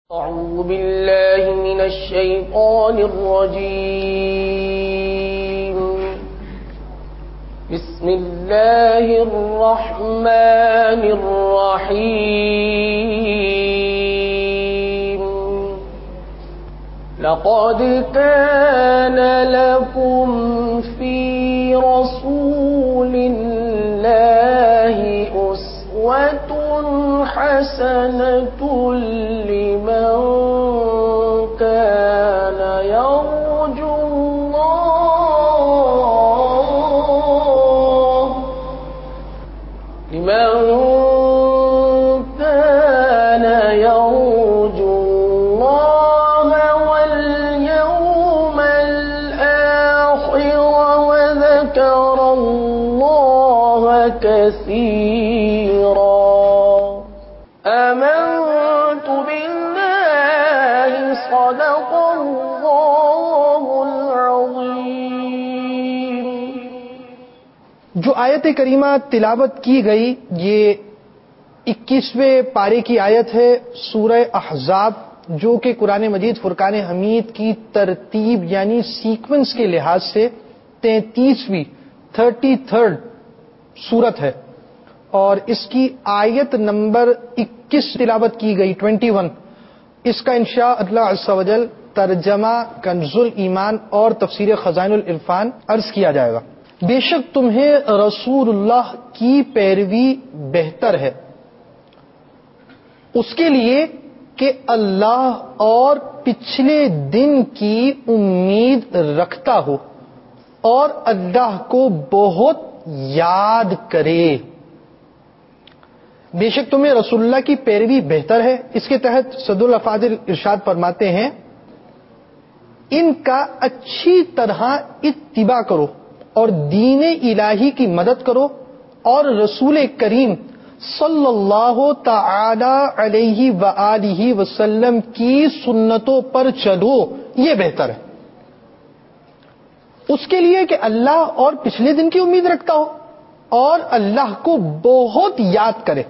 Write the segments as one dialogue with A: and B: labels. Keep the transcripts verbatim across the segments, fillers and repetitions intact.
A: أعوذ بالله من الشيطان الرجيم. بسم الله الرحمن الرحيم. لقد كان لكم في رسول الله أسوة حسنة لمن كان يرجو الله لمن كان يرجو الله واليوم الآخر وذكر الله كثيرا. آمنت بالله صدق الله العظيم.
B: جو آیت کریمہ تلاوت کی گئی یہ اکیسویں پارے کی آیت ہے سورہ احزاب، جو کہ قرآن مجید فرقان حمید کی ترتیب یعنی سیکوینس کے لحاظ سے تینتیسویں تھرٹی تھرڈ سورت ہے، اور اس کی آیت نمبر اکیس تلاوت کی گئی ٹوینٹی ون. اس کا انشاء اللہ عز و جل ترجمہ کنز الایمان اور تفسیر خزائن العرفان عرض کیا جائے گا. بے شک تمہیں رسول اللہ کی پیروی بہتر ہے اس کے لیے کہ اللہ اور پچھلے دن کی امید رکھتا ہو اور اللہ کو بہت یاد کرے. بے شک تمہیں رسول اللہ کی پیروی بہتر ہے. اس کے تحت صدر الافاضل ارشاد فرماتے ہیں ان کا اچھی طرح اتباع کرو اور دین الہی کی مدد کرو اور رسول کریم صلی اللہ تعالی علیہ وآلہ وسلم کی سنتوں پر چلو، یہ بہتر ہے اس کے لیے کہ اللہ اور پچھلے دن کی امید رکھتا ہو اور اللہ کو بہت یاد کرے،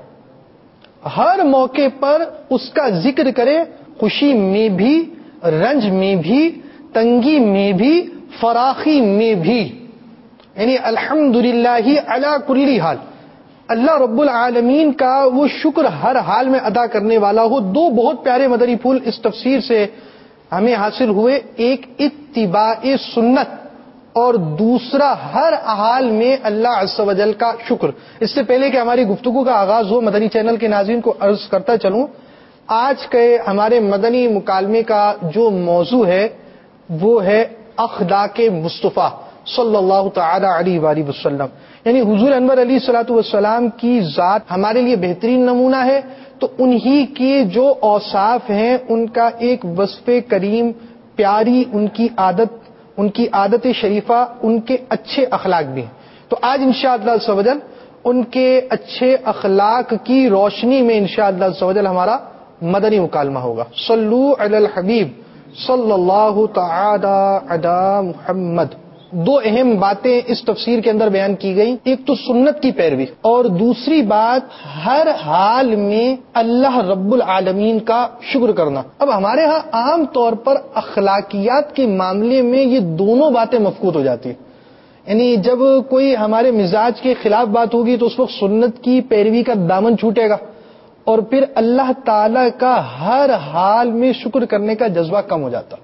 B: ہر موقع پر اس کا ذکر کرے، خوشی میں بھی، رنج میں بھی، تنگی میں بھی، فراخی میں بھی، یعنی الحمدللہ علی کل حال. اللہ رب العالمین کا وہ شکر ہر حال میں ادا کرنے والا ہو. دو بہت پیارے مدنی پھول اس تفسیر سے ہمیں حاصل ہوئے، ایک اتباع سنت اور دوسرا ہر حال میں اللہ عز و جل کا شکر. اس سے پہلے کہ ہماری گفتگو کا آغاز ہو، مدنی چینل کے ناظرین کو عرض کرتا چلوں، آج کے ہمارے مدنی مکالمے کا جو موضوع ہے وہ ہے اخلاق مصطفیٰ صلی اللہ تعالی علیہ وآلہ وسلم، یعنی حضور انور علیہ الصلوۃ والسلام کی ذات ہمارے لیے بہترین نمونہ ہے، تو انہی کے جو اوصاف ہیں ان کا ایک وصف کریم پیاری ان کی عادت ان کی عادت شریفہ، ان کے اچھے اخلاق بھی ہیں. تو آج انشاءاللہ عز و جل ان کے اچھے اخلاق کی روشنی میں انشاءاللہ عز و جل ہمارا مدنی مکالمہ ہوگا. صلو علی الحبیب صلی اللہ تعالی علی محمد. دو اہم باتیں اس تفسیر کے اندر بیان کی گئی، ایک تو سنت کی پیروی اور دوسری بات ہر حال میں اللہ رب العالمین کا شکر کرنا. اب ہمارے ہاں عام طور پر اخلاقیات کے معاملے میں یہ دونوں باتیں مفقود ہو جاتی ہیں، یعنی جب کوئی ہمارے مزاج کے خلاف بات ہوگی تو اس وقت سنت کی پیروی کا دامن چھوٹے گا اور پھر اللہ تعالی کا ہر حال میں شکر کرنے کا جذبہ کم ہو جاتا.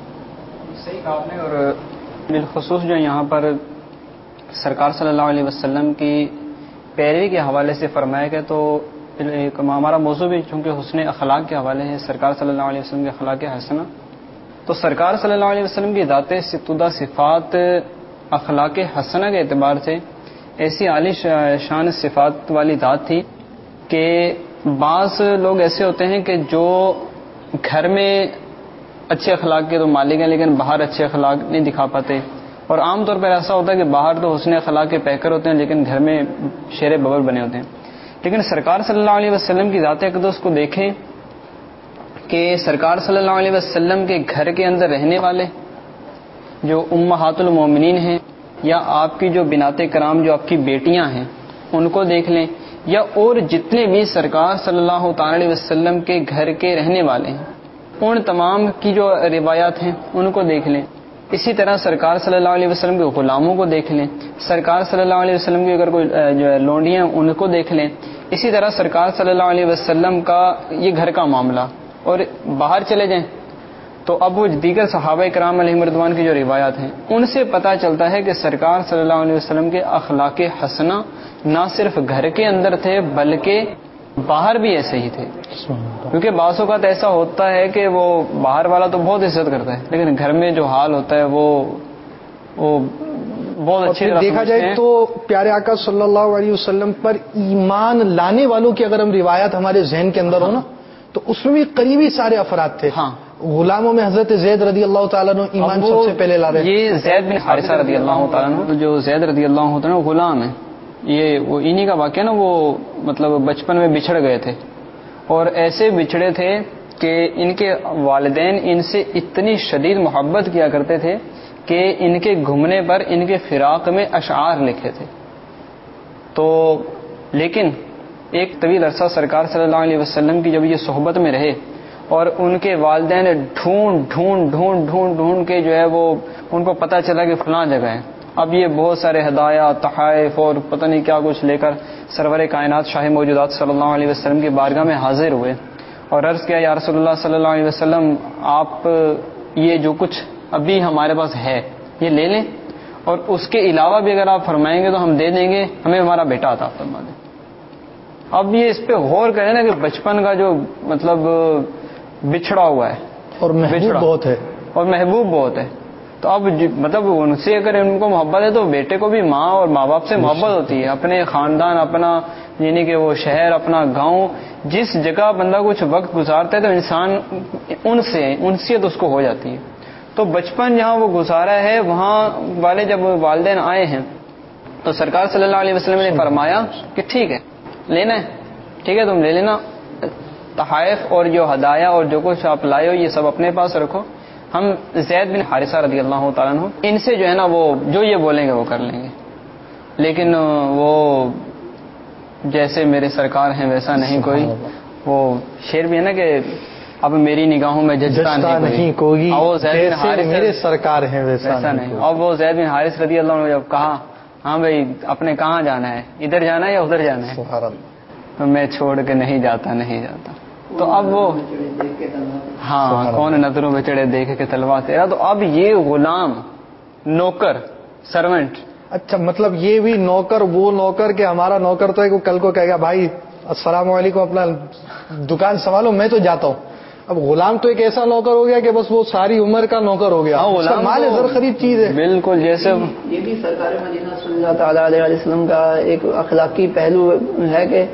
C: صحیح کہا آپ نے. اور بالخصوص جو یہاں پر سرکار صلی اللہ علیہ وسلم کی پیروی کے حوالے سے فرمایا گیا، تو ہمارا موضوع بھی چونکہ حسن اخلاق کے حوالے ہے، سرکار صلی اللہ علیہ وسلم کے اخلاق حسنہ، تو سرکار صلی اللہ علیہ وسلم کی ذات ستودہ صفات اخلاق حسنہ کے اعتبار سے ایسی عالی شان صفات والی ذات تھی کہ بعض لوگ ایسے ہوتے ہیں کہ جو گھر میں اچھے اخلاق کے تو مالک ہیں لیکن باہر اچھے اخلاق نہیں دکھا پاتے، اور عام طور پر ایسا ہوتا ہے کہ باہر تو حسن اخلاق کے پیکر ہوتے ہیں لیکن گھر میں شیر ببر بنے ہوتے ہیں. لیکن سرکار صلی اللہ علیہ وسلم کی ذات اقدس کو دیکھیں کہ سرکار صلی اللہ علیہ وسلم کے گھر کے اندر رہنے والے جو امہات المومنین ہیں، یا آپ کی جو بنات کرام جو آپ کی بیٹیاں ہیں ان کو دیکھ لیں، یا اور جتنے بھی سرکار صلی اللہ تعالی علیہ وسلم کے گھر کے رہنے والے ہیں، ان تمام کی جو روایات ہیں ان کو دیکھ لیں. اسی طرح سرکار صلی اللہ علیہ وسلم کے غلاموں کو دیکھ لیں. سرکار صلی اللہ علیہ وسلم کی اگر کوئی جو ہے لونڈیاں ان کو دیکھ لیں. اسی طرح سرکار صلی اللہ علیہ وسلم کا یہ گھر کا معاملہ. اور باہر چلے جائیں تو اب وہ دیگر صحابہ کرام علیہم رضوان کی جو روایات ہیں ان سے پتہ چلتا ہے کہ سرکار صلی اللہ علیہ وسلم کے اخلاق حسنہ نہ صرف گھر کے اندر تھے بلکہ باہر بھی ایسے ہی تھے. کیونکہ بعض اوقات ایسا ہوتا ہے کہ وہ باہر والا تو بہت عزت کرتا ہے لیکن گھر میں جو حال ہوتا ہے وہ وہ بہت اچھی طرح
B: دیکھا جائے تو پیارے آقا صلی اللہ علیہ وسلم پر ایمان لانے والوں کی اگر ہم روایت ہمارے ذہن کے اندر ہو نا تو اس میں بھی قریبی سارے افراد تھے.
C: ہاں
B: غلاموں میں حضرت زید رضی اللہ تعالیٰ عنہ ایمان سب سے پہلے لا رہے ہیں.
C: یہ زید بن حارثہ رضی اللہ تعالیٰ عنہ جو زید رضی اللہ عنہ غلام ہے یہ وہ انہی کا واقعہ نا. وہ مطلب بچپن میں بچھڑ گئے تھے اور ایسے بچھڑے تھے کہ ان کے والدین ان سے اتنی شدید محبت کیا کرتے تھے کہ ان کے گھومنے پر ان کے فراق میں اشعار لکھے تھے. تو لیکن ایک طویل عرصہ سرکار صلی اللہ علیہ وسلم کی جب یہ صحبت میں رہے اور ان کے والدین ڈھونڈ ڈھونڈ ڈھونڈ ڈھونڈ ڈھونڈ کے جو ہے وہ ان کو پتہ چلا کہ فلاں جگہ ہے. اب یہ بہت سارے ہدایہ تحائف اور پتہ نہیں کیا کچھ لے کر سرور کائنات شاہ موجودات صلی اللہ علیہ وسلم کی بارگاہ میں حاضر ہوئے اور عرض کیا یا رسول اللہ صلی اللہ علیہ وسلم آپ یہ جو کچھ ابھی ہمارے پاس ہے یہ لے لیں اور اس کے علاوہ بھی اگر آپ فرمائیں گے تو ہم دے دیں گے, ہمیں ہمارا بیٹا عطا فرما دیں. اب یہ اس پہ غور کریں نا کہ بچپن کا جو مطلب بچھڑا ہوا ہے
B: اور محبوب بہت ہے
C: اور محبوب بہت ہے. تو اب مطلب ان سے اگر ان کو محبت ہے تو بیٹے کو بھی ماں اور ماں باپ سے محبت ہوتی ہے. اپنے خاندان, اپنا یعنی کہ وہ شہر, اپنا گاؤں, جس جگہ بندہ کچھ وقت گزارتا ہے تو انسان ان سے انسیت اس کو ہو جاتی ہے. تو بچپن جہاں وہ گزارا ہے وہاں والے جب والدین آئے ہیں تو سرکار صلی اللہ علیہ وسلم نے فرمایا کہ ٹھیک ہے لینا ہے, ٹھیک ہے تم لے لینا, تحائف اور جو ہدایہ اور جو کچھ آپ لائے ہو یہ سب اپنے پاس رکھو, ہم زید بن حارثہ رضی اللہ تعالیٰ عنہ ان سے جو ہے نا وہ جو یہ بولیں گے وہ کر لیں گے. لیکن وہ جیسے میرے سرکار ہیں ویسا نہیں کوئی. وہ شعر بھی ہے نا کہ اب میری نگاہوں میں ججتا نہیں کوئی,
B: میرے سرکار ہیں
C: ویسا نہیں. اور وہ زید بن حارث رضی اللہ عنہ جب کہا ہاں بھائی اپنے کہاں جانا ہے, ادھر جانا ہے یا ادھر جانا ہے, تو میں چھوڑ کے نہیں جاتا نہیں جاتا. تو اب وہ ہاں کون نظروں میں چڑھے دیکھ کے تلوار تیرا. تو اب یہ غلام نوکر سرونٹ,
B: اچھا مطلب یہ بھی نوکر وہ نوکر کہ ہمارا نوکر تو ہے کہ کل کو کہے گا بھائی السلام علیکم اپنا دکان سنبھالو میں تو جاتا ہوں. اب غلام تو ایک ایسا نوکر ہو گیا کہ بس وہ ساری عمر کا نوکر ہو گیا, مال زر خرید چیز ہے.
C: بالکل جیسے
A: یہ بھی سرکار مدینہ صلی اللہ تعالیٰ علیہ وسلم کا ایک اخلاقی پہلو ہے کہ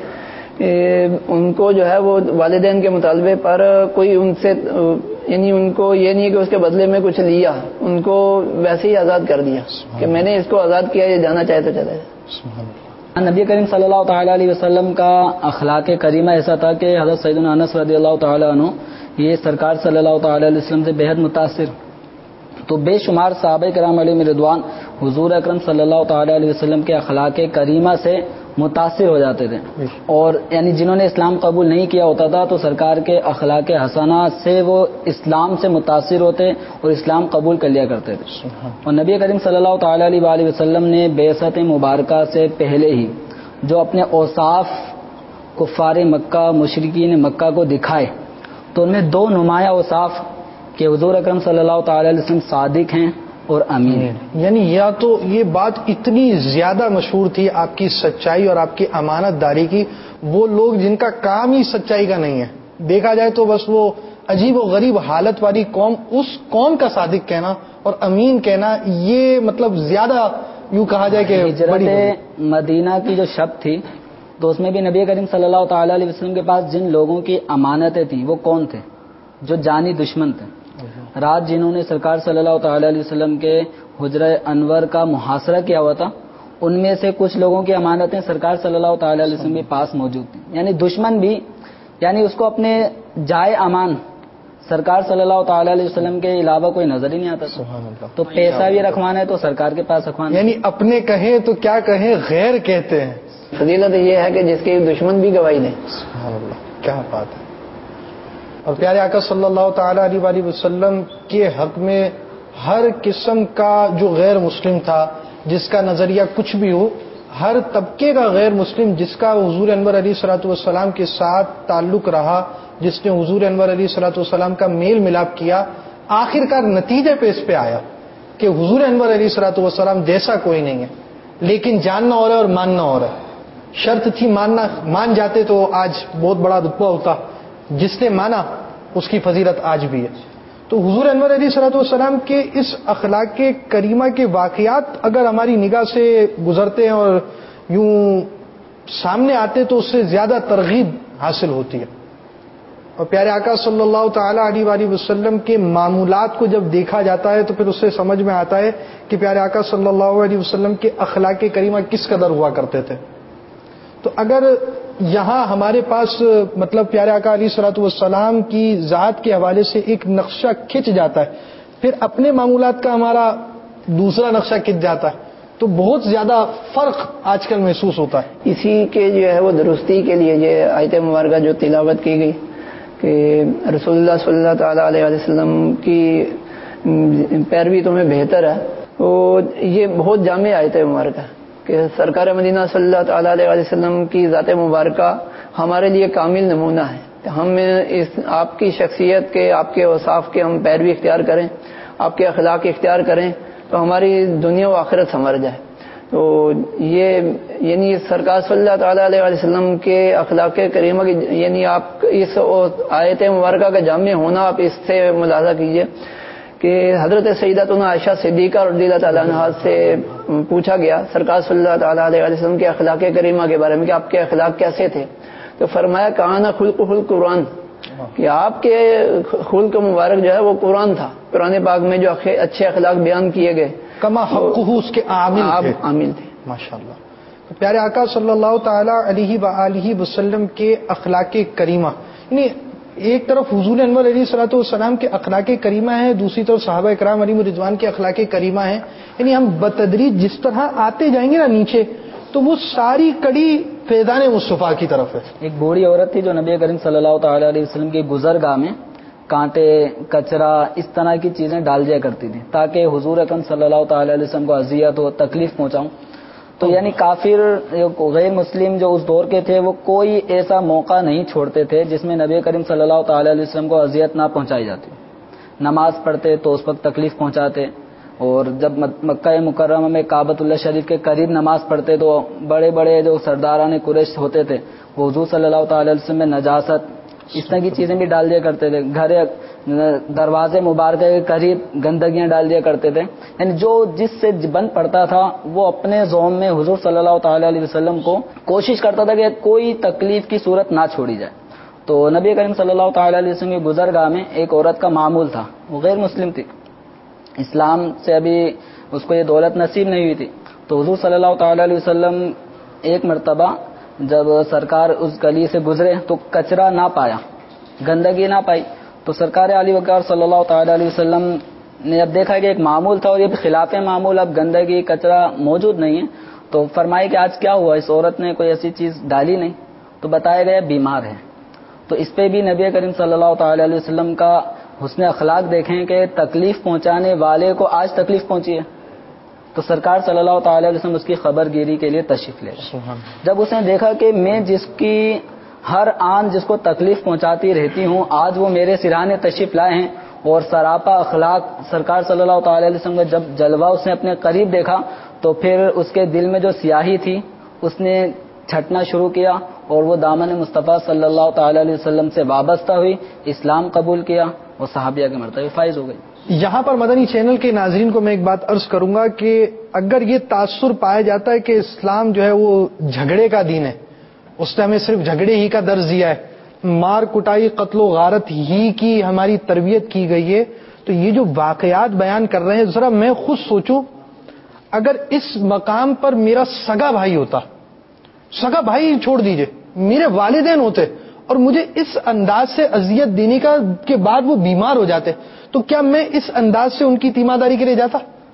A: ان کو جو ہے وہ والدین کے مطالبے پر کوئی ان سے یعنی ان کو یہ نہیں کہ اس کے بدلے میں کچھ لیا, ان کو ویسے ہی آزاد کر دیا کہ میں نے اس کو آزاد کیا, یہ جانا چاہے تو چلے جائے.
D: نبی کریم صلی اللہ تعالیٰ علیہ وسلم کا اخلاق کریمہ ایسا تھا کہ حضرت سیدنا انس رضی اللہ تعالیٰ عنہ یہ سرکار صلی اللہ تعالیٰ علیہ وسلم سے بے حد متاثر, تو بے شمار صحابہ کرام علیہ رضوان حضور اکرم صلی اللہ تعالیٰ علیہ وسلم کے اخلاق کریمہ سے متاثر ہو جاتے تھے. اور یعنی جنہوں نے اسلام قبول نہیں کیا ہوتا تھا تو سرکار کے اخلاق حسنہ سے وہ اسلام سے متاثر ہوتے اور اسلام قبول کر لیا کرتے تھے. اور نبی کریم صلی اللہ تعالیٰ علیہ وآلہ وسلم نے بعثت مبارکہ سے پہلے ہی جو اپنے اوصاف کفار مکہ مشرکین مکہ کو دکھائے تو ان میں دو نمایاں اوصاف کہ حضور اکرم صلی اللہ تعالیٰ علیہ وسلم صادق ہیں اور امین ہیں.
B: یعنی یا تو یہ بات اتنی زیادہ مشہور تھی آپ کی سچائی اور آپ کی امانت داری کی, وہ لوگ جن کا کام ہی سچائی کا نہیں ہے, دیکھا جائے تو بس وہ عجیب و غریب حالت والی قوم, اس قوم کا صادق کہنا اور امین کہنا یہ مطلب زیادہ یوں کہا جائے کہ
D: ہجرت مدینہ کی جو شب تھی تو اس میں بھی نبی کریم صلی اللہ تعالیٰ علیہ وسلم کے پاس جن لوگوں کی امانتیں تھیں وہ کون تھے؟ جو جانی دشمن تھے. رات جنہوں نے سرکار صلی اللہ تعالیٰ علیہ وسلم کے حجرہ انور کا محاصرہ کیا ہوا تھا ان میں سے کچھ لوگوں کی امانتیں سرکار صلی اللہ تعالیٰ علیہ وسلم کے پاس موجود تھیں. یعنی دشمن بھی یعنی اس کو اپنے جائے امان سرکار صلی اللہ تعالیٰ علیہ وسلم کے علاوہ کوئی نظر ہی نہیں آتا تھا. تو پیسہ بھی رکھوانا ہے تو سرکار کے پاس رکھوانا,
B: یعنی اپنے کہیں تو کیا کہیں غیر کہتے ہیں.
A: فضیلت یہ ہے کہ جس کے دشمن بھی گواہی دیں.
B: کیا بات ہے. اور پیارے آقا صلی اللہ تعالی علیہ وآلہ وسلم کے حق میں ہر قسم کا جو غیر مسلم تھا، جس کا نظریہ کچھ بھی ہو، ہر طبقے کا غیر مسلم جس کا حضور انور علیہ الصلوۃ والسلام کے ساتھ تعلق رہا، جس نے حضور انور علیہ الصلوۃ والسلام کا میل ملاپ کیا، آخر کار نتیجے پہ اس پہ آیا کہ حضور انور علیہ الصلوۃ والسلام جیسا کوئی نہیں ہے، لیکن جاننا اور ہے اور ماننا اور ہے۔ شرط تھی ماننا، مان جاتے تو آج بہت بڑا رتبہ ہوتا، جس نے مانا اس کی فضیلت آج بھی ہے۔ تو حضور انور علیہ الصلوۃ والسلام کے اس اخلاق کریمہ کے واقعات اگر ہماری نگاہ سے گزرتے ہیں اور یوں سامنے آتے تو اس سے زیادہ ترغیب حاصل ہوتی ہے۔ اور پیارے آقا صلی اللہ تعالی علیہ وآلہ وسلم کے معمولات کو جب دیکھا جاتا ہے تو پھر اس سے سمجھ میں آتا ہے کہ پیارے آقا صلی اللہ علیہ وسلم کے اخلاق کریمہ کس قدر ہوا کرتے تھے۔ تو اگر یہاں ہمارے پاس مطلب پیارے آقا علیہ الصلوۃ والسلام کی ذات کے حوالے سے ایک نقشہ کھنچ جاتا ہے، پھر اپنے معمولات کا ہمارا دوسرا نقشہ کھنچ جاتا ہے، تو بہت زیادہ فرق آج کل محسوس ہوتا ہے۔
A: اسی کے جو ہے وہ درستی کے لیے یہ آیت مبارکہ جو تلاوت کی گئی کہ رسول اللہ صلی اللہ تعالی علیہ وسلم کی پیروی تمہیں بہتر ہے، وہ یہ بہت جامع آیت مبارکہ کہ سرکار مدینہ صلی اللہ تعالی علیہ وسلم کی ذات مبارکہ ہمارے لیے کامل نمونہ ہے کہ ہم اس آپ کی شخصیت کے، آپ کے اوصاف کے ہم پیروی اختیار کریں، آپ کے اخلاق اختیار کریں تو ہماری دنیا و آخرت سنور جائے۔ تو یہ یعنی سرکار صلی اللہ تعالی علیہ وسلم کے اخلاق کریمہ کی یعنی آپ اس آیت مبارکہ کا جامع ہونا آپ اس سے ملاحظہ کیجئے کہ حضرت سیدتنا عائشہ صدیقہ رضی اللہ تعالیٰ عنہا سے پوچھا گیا سرکار صلی اللہ تعالیٰ علیہ وسلم کے اخلاق کریمہ کے بارے میں کہ آپ کے اخلاق کیسے تھے، تو فرمایا کہانا خلق خلق قرآن، کہ آپ کے خلق مبارک جو ہے وہ قرآن تھا، قرآن پاک میں جو اچھے اخلاق بیان کیے گئے
B: کما حقہ اس کے عامل تھے
A: عامل تھے
B: ماشاءاللہ۔ تو پیارے آقا صلی اللہ تعالی علیہ وآلہ وسلم کے اخلاق کریمہ، یعنی ایک طرف حضور انور علیہ الصلوۃ والسلام کے اخلاق کریمہ ہیں، دوسری طرف صحابہ کرام علیہم رضوان کے اخلاق کریمہ ہیں، یعنی ہم بتدریج جس طرح آتے جائیں گے نا نیچے تو وہ ساری کڑی فیضان مصطفیٰ کی طرف ہے۔
D: ایک بوڑھی عورت تھی جو نبی کریم صلی اللہ تعالی علیہ وسلم کی گزرگاہ میں کانٹے، کچرا، اس طرح کی چیزیں ڈال دیا کرتی تھی تاکہ حضور اکرم صلی اللہ تعالی علیہ وسلم کو اذیت ہو، تکلیف پہنچاؤں۔ تو یعنی کافر غیر مسلم جو اس دور کے تھے وہ کوئی ایسا موقع نہیں چھوڑتے تھے جس میں نبی کریم صلی اللہ تعالی علیہ وسلم کو اذیت نہ پہنچائی جاتی۔ نماز پڑھتے تو اس وقت تکلیف پہنچاتے، اور جب مکہ مکرمہ میں کعبۃ اللہ شریف کے قریب نماز پڑھتے تو بڑے بڑے جو سرداران قریش ہوتے تھے وہ حضور صلی اللہ تعالی علیہ وسلم میں نجاست اس طرح کی چیزیں بھی ڈال دیا کرتے تھے، گھر دروازے مبارکہ کے قریب گندگیاں ڈال دیا کرتے تھے، یعنی جو جس سے بند پڑتا تھا وہ اپنے زوم میں حضور صلی اللہ تعالی علیہ وسلم کو کوشش کرتا تھا کہ کوئی تکلیف کی صورت نہ چھوڑی جائے۔ تو نبی کریم صلی اللہ تعالی علیہ وسلم کی گزرگاہ میں ایک عورت کا معمول تھا، وہ غیر مسلم تھی، اسلام سے ابھی اس کو یہ دولت نصیب نہیں ہوئی تھی۔ تو حضور صلی اللہ تعالی علیہ وسلم ایک مرتبہ جب سرکار اس گلی سے گزرے تو کچرا نہ پایا، گندگی نہ پائی، تو سرکار علی وقار صلی اللہ تعالی علیہ وسلم نے اب دیکھا کہ ایک معمول تھا اور یہ خلاف معمول، اب گندگی کچرا موجود نہیں ہے، تو فرمائی کہ آج کیا ہوا، اس عورت نے کوئی ایسی چیز ڈالی نہیں، تو بتایا گیا بیمار ہے۔ تو اس پہ بھی نبی کریم صلی اللہ تعالی علیہ وسلم کا حسن اخلاق دیکھیں کہ تکلیف پہنچانے والے کو آج تکلیف پہنچی ہے تو سرکار صلی اللہ تعالی علیہ وسلم اس کی خبر گیری کے لیے تشریف لے گئے۔ جب اس نے دیکھا کہ میں جس کی ہر آن جس کو تکلیف پہنچاتی رہتی ہوں آج وہ میرے سرانے تشریف لائے ہیں، اور سراپا اخلاق سرکار صلی اللہ تعالی علیہ وسلم کا جب جلوہ اس نے اپنے قریب دیکھا تو پھر اس کے دل میں جو سیاہی تھی اس نے چھٹنا شروع کیا اور وہ دامن مصطفیٰ صلی اللہ تعالی علیہ وسلم سے وابستہ ہوئی، اسلام قبول کیا اور صحابیہ کے مرتبے فائز ہو گئی۔
B: یہاں پر مدنی چینل کے ناظرین کو میں ایک بات عرض کروں گا کہ اگر یہ تاثر پایا جاتا ہے کہ اسلام جو ہے وہ جھگڑے کا دین ہے، اس نے ہمیں صرف جھگڑے ہی کا درس دیا ہے، مار کٹائی قتل و غارت ہی کی ہماری تربیت کی گئی ہے، تو یہ جو واقعات بیان کر رہے ہیں ذرا میں خود سوچوں اگر اس مقام پر میرا سگا بھائی ہوتا، سگا بھائی چھوڑ دیجئے میرے والدین ہوتے اور مجھے اس انداز سے اذیت دینے کا کے بعد وہ بیمار ہو جاتے تو کیا میں اس انداز سے ان کی تیمارداری کے لیے جاتا؟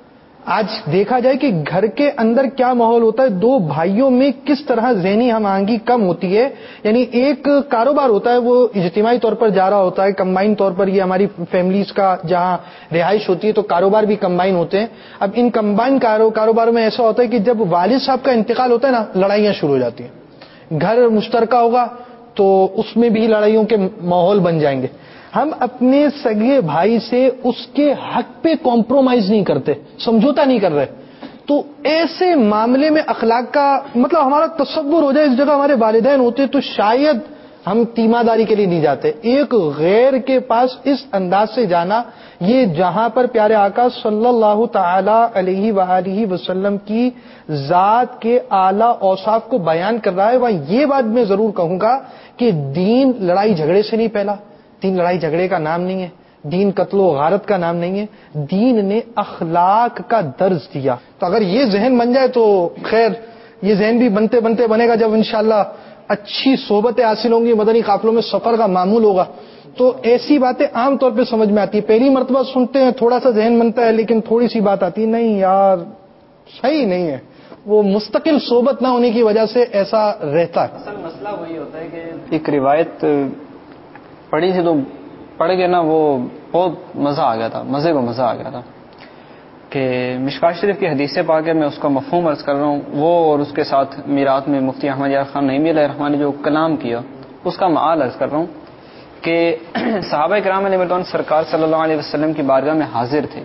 B: آج دیکھا جائے کہ گھر کے اندر کیا ماحول ہوتا ہے، دو بھائیوں میں کس طرح ذہنی ہم آہنگی کم ہوتی ہے. یعنی ایک کاروبار ہوتا ہے وہ اجتماعی طور پر جا رہا ہوتا ہے، کمبائن طور پر، یہ ہماری فیملیز کا جہاں رہائش ہوتی ہے تو کاروبار بھی کمبائن ہوتے ہیں. اب ان کمبائن کاروباروں میں ایسا ہوتا ہے کہ جب والد صاحب کا انتقال ہوتا ہے نا، لڑائیاں شروع ہو جاتی ہیں. گھر مشترکہ ہوگا تو اس میں بھی لڑائیوں کے ماحول بن جائیں گے. ہم اپنے سگے بھائی سے اس کے حق پہ کمپرومائز نہیں کرتے، سمجھوتا نہیں کر رہے. تو ایسے معاملے میں اخلاق کا مطلب ہمارا تصور ہو جائے اس جگہ ہمارے والدین ہوتے تو شاید ہم تیمارداری کے لیے نہیں جاتے. ایک غیر کے پاس اس انداز سے جانا، یہ جہاں پر پیارے آقا صلی اللہ تعالی علیہ وآلہ وسلم کی ذات کے اعلیٰ اوصاف کو بیان کر رہا ہے، وہاں یہ بات میں ضرور کہوں گا کہ دین لڑائی جھگڑے سے نہیں پھیلا. دین لڑائی جھگڑے کا نام نہیں ہے، دین قتل و غارت کا نام نہیں ہے. دین نے اخلاق کا درس دیا. تو اگر یہ ذہن بن جائے تو خیر، یہ ذہن بھی بنتے بنتے بنے گا جب انشاءاللہ اچھی صحبتیں حاصل ہوں گی، مدنی قافلوں میں سفر کا معمول ہوگا تو ایسی باتیں عام طور پہ سمجھ میں آتی ہے. پہلی مرتبہ سنتے ہیں تھوڑا سا ذہن بنتا ہے، لیکن تھوڑی سی بات آتی ہے، نہیں یار صحیح نہیں ہے. وہ مستقل صحبت نہ ہونے کی وجہ سے ایسا رہتا ہے.
C: اصل مسئلہ وہی ہوتا ہے کہ ایک روایت پڑھی تھی تو پڑھ کے نا وہ بہت مزہ آ گیا تھا، مزے کو مزہ آ گیا تھا کہ مشکات شریف کی حدیث پاک ہے، میں اس کا مفہوم عرض کر رہا ہوں. وہ اور اس کے ساتھ میرات میں مفتی احمد یار خان نعیمی علیہ الرحمٰن نے جو کلام کیا اس کا معال عرض کر رہا ہوں کہ صحابہ کرام علیہ رضوان سرکار صلی اللہ علیہ وسلم کی بارگاہ میں حاضر تھے.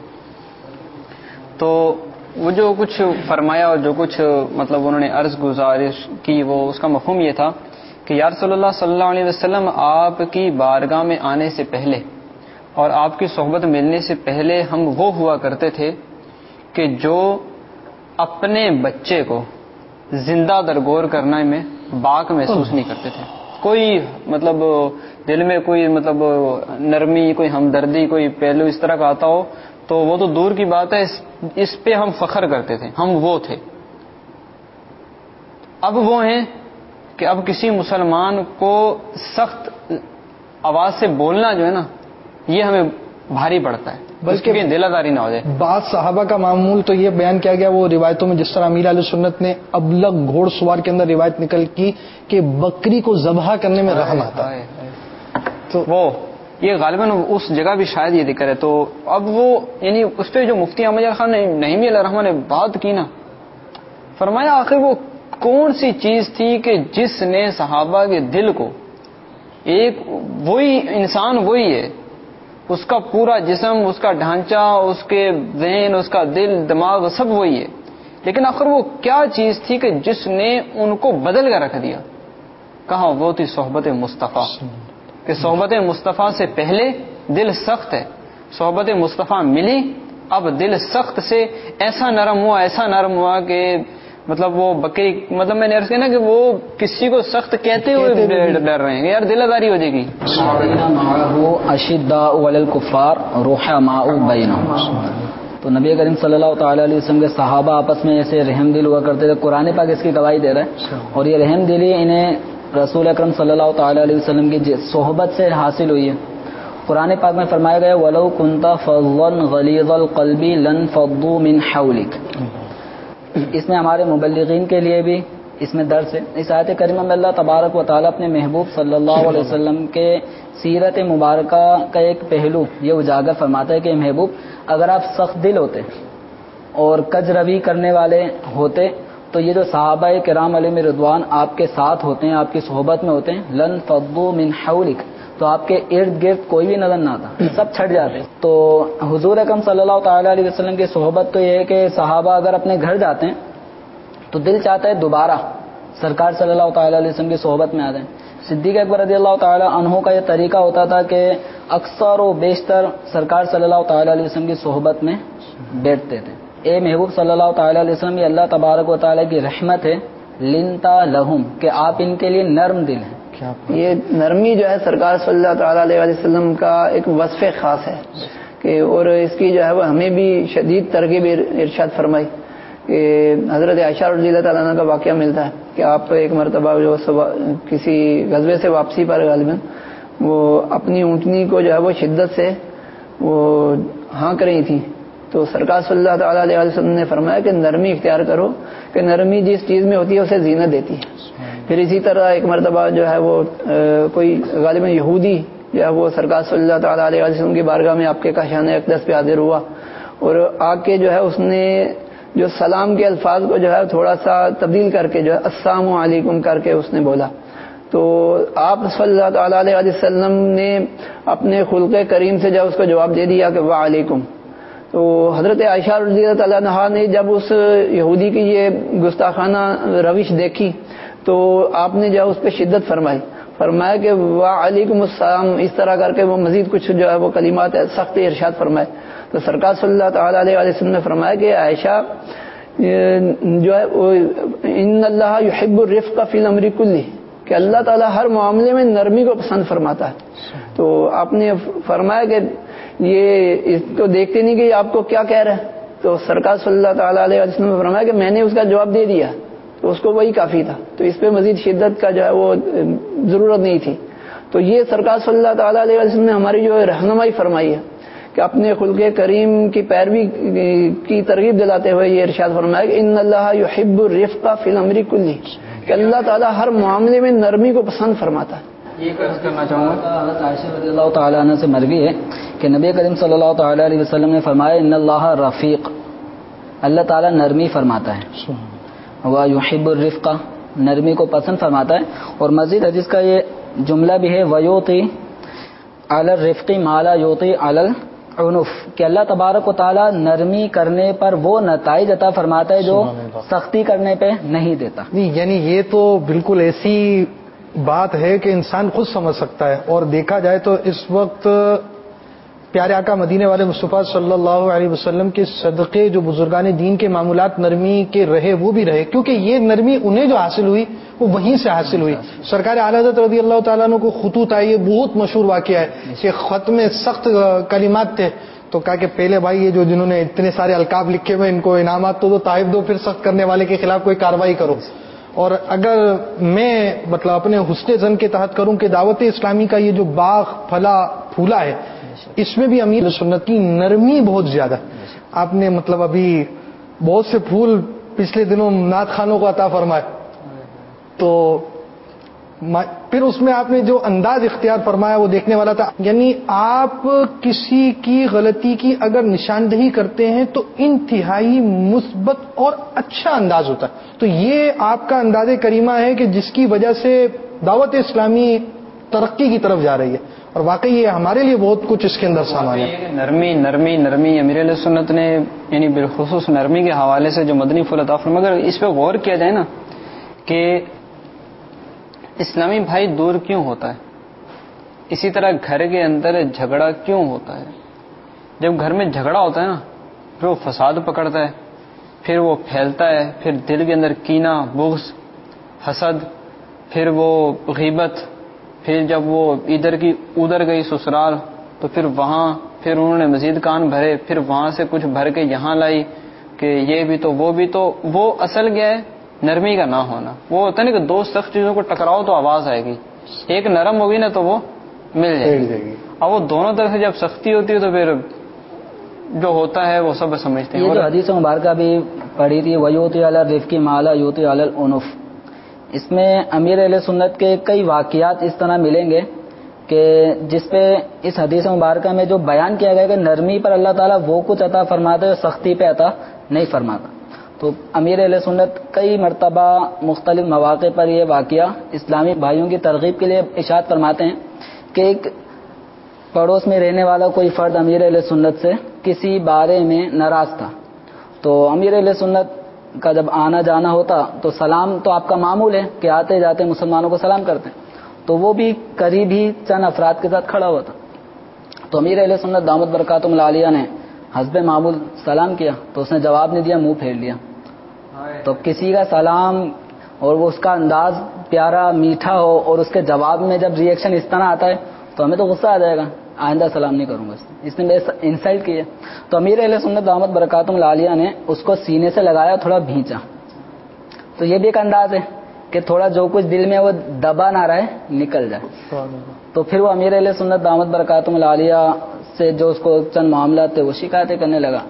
C: تو وہ جو کچھ فرمایا اور جو کچھ مطلب انہوں نے عرض گزارش کی، وہ اس کا مفہوم یہ تھا کہ یا رسول اللہ صلی اللہ علیہ وسلم، آپ کی بارگاہ میں آنے سے پہلے اور آپ کی صحبت ملنے سے پہلے ہم وہ ہوا کرتے تھے کہ جو اپنے بچے کو زندہ درگور کرنے میں باک محسوس نہیں کرتے تھے. کوئی مطلب دل میں کوئی مطلب نرمی، کوئی ہمدردی، کوئی پہلو اس طرح کا آتا ہو تو وہ تو دور کی بات ہے، اس پہ ہم فخر کرتے تھے، ہم وہ تھے. اب وہ ہیں کہ اب کسی مسلمان کو سخت آواز سے بولنا جو ہے نا، یہ ہمیں بھاری پڑتا ہے، بلکہ دل آزاری نہ ہو جائے.
B: بعض صحابہ کا معمول تو یہ بیان کیا گیا وہ روایتوں میں، جس طرح امیر علیہ سنت نے ابلغ گھوڑ سوار کے اندر روایت نکل کی کہ بکری کو ذبح کرنے میں رحم آتا ہے.
C: تو وہ یہ غالباً اس جگہ بھی شاید یہ ذکر ہے. تو اب وہ یعنی اس پہ جو مفتی احمد خان نعیمی علیہ الرحمٰن نے بات کی نا، فرمایا آخر وہ کون سی چیز تھی کہ جس نے صحابہ کے دل کو، ایک وہی انسان وہی ہے، اس کا پورا جسم، اس کا ڈھانچہ، اس کے ذہن، اس کا دل دماغ سب وہی ہے، لیکن آخر وہ کیا چیز تھی کہ جس نے ان کو بدل کر رکھ دیا؟ کہاں وہ تھی صحبت مصطفیٰ. کہ صحبت مصطفیٰ سے پہلے دل سخت ہے، صحبت مصطفیٰ ملی اب دل سخت سے ایسا نرم ہوا، ایسا نرم ہوا کہ مطلب وہ بکری، مطلب میں نے عرض کیا نا کہ وہ کسی کو سخت کہتے ہوئے ڈر رہے ہیں، یار دل آزاری ہو جائے گی.
D: اشداء علی الکفار رحماء بینہم. تو نبی کریم صلی اللہ تعالی علیہ وسلم کے صحابہ آپس میں ایسے رحم دل ہوا کرتے تھے. قرآن پاک اس کی گواہی دے رہا ہے، اور یہ رحم دلی انہیں رسول اکرم صلی اللہ تعالی علیہ وسلم کی صحبت سے حاصل ہوئی ہے. قرآن پاک میں فرمایا گیا وَلَوْ كُنْتَ فَظًّا غَلِيظَ الْقَلْبِ لَانفَضُّوا مِنْ حَوْلِكَ. اس میں ہمارے مبلغین کے لیے بھی اس میں درس ہے. اس آیت کریمہ میں اللہ تبارک و تعالیٰ اپنے محبوب صلی اللہ علیہ وسلم کے سیرت مبارکہ کا ایک پہلو یہ اجاگر فرماتا ہے کہ محبوب اگر آپ سخت دل ہوتے اور کج روی کرنے والے ہوتے تو یہ جو صحابہ کرام علیہم رضوان آپ کے ساتھ ہوتے ہیں، آپ کی صحبت میں ہوتے ہیں، لن فضوا من حولک، تو آپ کے ارد گرد کوئی بھی نظر نہ آتا، سب چھٹ جاتے. تو حضور اکرم صلی اللہ تعالی علیہ وسلم کی صحبت تو یہ ہے کہ صحابہ اگر اپنے گھر جاتے ہیں تو دل چاہتا ہے دوبارہ سرکار صلی اللہ تعالی علیہ وسلم کی صحبت میں آ جائیں. صدیق اکبر رضی اللہ تعالی عنہ کا یہ طریقہ ہوتا تھا کہ اکثر و بیشتر سرکار صلی اللہ تعالی علیہ وسلم کی صحبت میں بیٹھتے تھے. اے محبوب صلی اللہ تعالی علیہ وسلم، یہ اللہ تبارک و تعالی کی رحمت ہے لنتا لہم کہ آپ ان کے لیے نرم دل ہیں.
A: یہ نرمی جو ہے سرکار صلی اللہ تعالی علیہ وسلم کا ایک وصف خاص ہے کہ اور اس کی جو ہے وہ ہمیں بھی شدید ترغیب ارشاد فرمائی کہ حضرت عائشہ رضی اللہ تعالیٰ عنہ کا واقعہ ملتا ہے کہ آپ ایک مرتبہ جو کسی غزوے سے واپسی پر غالباً وہ اپنی اونٹنی کو جو ہے وہ شدت سے وہ ہانک رہی تھی تو سرکار صلی اللہ تعالیٰ علیہ وسلم نے فرمایا کہ نرمی اختیار کرو کہ نرمی جس چیز میں ہوتی ہے اسے زینت دیتی ہے. پھر اسی طرح ایک مرتبہ جو ہے وہ کوئی غالباً یہودی جو ہے وہ سرکار صلی اللہ تعالیٰ علیہ وسلم کی بارگاہ میں آپ کے کاشان اقدس پہ حاضر ہوا اور آ کے جو ہے اس نے جو سلام کے الفاظ کو جو ہے تھوڑا سا تبدیل کر کے جو ہے السلام علیکم کر کے اس نے بولا. تو آپ صلی اللہ تعالیٰ علیہ وسلم نے اپنے خلق کریم سے جو اس کو جواب دے دیا کہ وعلیکم. تو حضرت عائشہ رضی اللہ تعالیٰ عنہا نے جب اس یہودی کی یہ گستاخانہ روش دیکھی تو آپ نے جو ہے اس پہ شدت فرمائی فرمایا کہ وعلیکم السلام اس طرح کر کے وہ مزید کچھ جو ہے وہ کلمات سخت ارشاد فرمائے. تو سرکار صلی اللہ تعالیٰ علیہ وسلم نے فرمایا کہ عائشہ جو ہے ان اللہ یحب الرفق فی الامر کلہ کہ اللہ تعالیٰ ہر معاملے میں نرمی کو پسند فرماتا ہے. تو آپ نے فرمایا کہ یہ اس کو دیکھتے نہیں کہ آپ کو کیا کہہ رہا ہے. تو سرکار صلی اللہ تعالیٰ علیہ وسلم نے فرمایا کہ میں نے اس کا جواب دے دیا تو اس کو وہی کافی تھا. تو اس پہ مزید شدت کا جو ہے وہ ضرورت نہیں تھی. تو یہ سرکار صلی اللہ تعالیٰ علیہ وسلم نے ہماری جو رہنمائی فرمائی ہے کہ اپنے خلق کریم کی پیروی کی ترغیب دلاتے ہوئے یہ ارشاد فرمایا کہ ان اللہ یحب الرفق فی الامر کلہ کہ اللہ تعالیٰ ہر معاملے میں نرمی کو پسند فرماتا ہے.
C: یہ عرض کرنا چاہوں گا
D: حضرت عائشہ رضی اللہ تعالیٰ عنہ سے مروی ہے کہ نبی کریم صلی اللہ تعالیٰ علیہ وسلم نے فرمایا ان اللہ رفیق اللہ تعالیٰ نرمی فرماتا ہے وہ یحب الرفق نرمی کو پسند فرماتا ہے. اور مزید حدیث کا یہ جملہ بھی ہے ویوتی علی الرفق ما لا یوتی علی العنف کہ اللہ تبارک و تعالیٰ نرمی کرنے پر وہ نتائج عطا فرماتا ہے جو سختی کرنے پہ نہیں دیتا.
B: نہیں یعنی یہ تو بالکل ایسی بات ہے کہ انسان خود سمجھ سکتا ہے. اور دیکھا جائے تو اس وقت پیارے آقا مدینے والے مصطفیٰ صلی اللہ علیہ وسلم کے صدقے جو بزرگان دین کے معمولات نرمی کے رہے وہ بھی رہے کیونکہ یہ نرمی انہیں جو حاصل ہوئی وہ وہیں سے حاصل ہوئی. سرکار اعلی حضرت رضی اللہ تعالیٰ عنہ کو خطوط آئی یہ بہت مشہور واقعہ ہے کہ خط میں سخت کلمات تھے تو کہا کہ پہلے بھائی یہ جو جنہوں نے اتنے سارے القاب لکھے ہوئے ان کو انعامات تو دو تائب دو پھر سخت کرنے والے کے خلاف کوئی کارروائی کرو. اور اگر میں مطلب اپنے حسن زن کے تحت کروں کہ دعوت اسلامی کا یہ جو باغ پھلا پھولا ہے اس میں بھی امیر سنت کی نرمی بہت زیادہ. آپ نے مطلب ابھی بہت سے پھول پچھلے دنوں نعت خانوں کو عطا فرمائے تو پھر اس میں آپ نے جو انداز اختیار فرمایا وہ دیکھنے والا تھا. یعنی آپ کسی کی غلطی کی اگر نشاندہی کرتے ہیں تو انتہائی مثبت اور اچھا انداز ہوتا ہے. تو یہ آپ کا انداز کریمہ ہے کہ جس کی وجہ سے دعوت اسلامی ترقی کی طرف جا رہی ہے اور واقعی یہ ہمارے لیے بہت کچھ اس کے اندر سامان ہے.
C: نرمی نرمی نرمی امیر علیہ سنت نے یعنی بالخصوص نرمی کے حوالے سے جو مدنی پھول عطا فرمایا مگر اس پہ غور کیا جائے نا کہ اسلامی بھائی دور کیوں ہوتا ہے, اسی طرح گھر کے اندر جھگڑا کیوں ہوتا ہے. جب گھر میں جھگڑا ہوتا ہے نا پھر وہ فساد پکڑتا ہے, پھر وہ پھیلتا ہے, پھر دل کے اندر کینہ بغض حسد, پھر وہ غیبت, پھر جب وہ ادھر کی ادھر گئی سسرال تو پھر وہاں پھر انہوں نے مزید کان بھرے, پھر وہاں سے کچھ بھر کے یہاں لائی کہ یہ بھی تو وہ بھی تو. وہ اصل کیا ہے نرمی کا نہ ہونا. وہ ہوتا ہے نا کہ دو سخت چیزوں کو ٹکراؤ تو آواز آئے گی, ایک نرم ہوگی نا تو وہ مل جائے گی. اور وہ دونوں طرف سے جب سختی ہوتی ہے تو پھر جو ہوتا ہے وہ سب سمجھتے ہیں.
D: یہ جو حدیث مبارکہ بھی پڑھی تھی ویوتی علی الرفق ما لا یوتی علی العنف, اس میں امیر اہل سنت کے کئی واقعات اس طرح ملیں گے کہ جس پہ اس حدیث مبارکہ میں جو بیان کیا گیا کہ نرمی پر اللہ تعالیٰ وہ کچھ عطا فرماتا ہے سختی پہ عطا نہیں فرماتا. تو امیر اہل سنت کئی مرتبہ مختلف مواقع پر یہ واقعہ اسلامی بھائیوں کی ترغیب کے لیے ارشاد فرماتے ہیں کہ ایک پڑوس میں رہنے والا کوئی فرد امیر اہل سنت سے کسی بارے میں ناراض تھا. تو امیر اہل سنت کا جب آنا جانا ہوتا تو سلام تو آپ کا معمول ہے کہ آتے جاتے مسلمانوں کو سلام کرتے ہیں, تو وہ بھی قریب ہی چند افراد کے ساتھ کھڑا ہوا تھا. تو امیر اہل سنت دامت برکاتہم العالیہ نے حسب معمول سلام کیا تو اس نے جواب نہیں دیا, منہ پھیر لیا. تو کسی کا سلام اور وہ اس کا انداز پیارا میٹھا ہو اور اس کے جواب میں جب ری ایکشن اس طرح آتا ہے تو ہمیں تو غصہ آ جائے گا, آئندہ سلام نہیں کروں گا, اس نے میرے انسلٹ کی ہے. تو امیر اہل سنت دامت برکاتہم العالیہ نے اس کو سینے سے لگایا, تھوڑا بھینچا. تو یہ بھی ایک انداز ہے کہ تھوڑا جو کچھ دل میں وہ دبا نہ رہے نکل جائے. تو پھر وہ امیر اہل سنت دامت برکاتہم العالیہ سے جو اس کو چند معاملات تھے وہ شکایتیں کرنے لگا.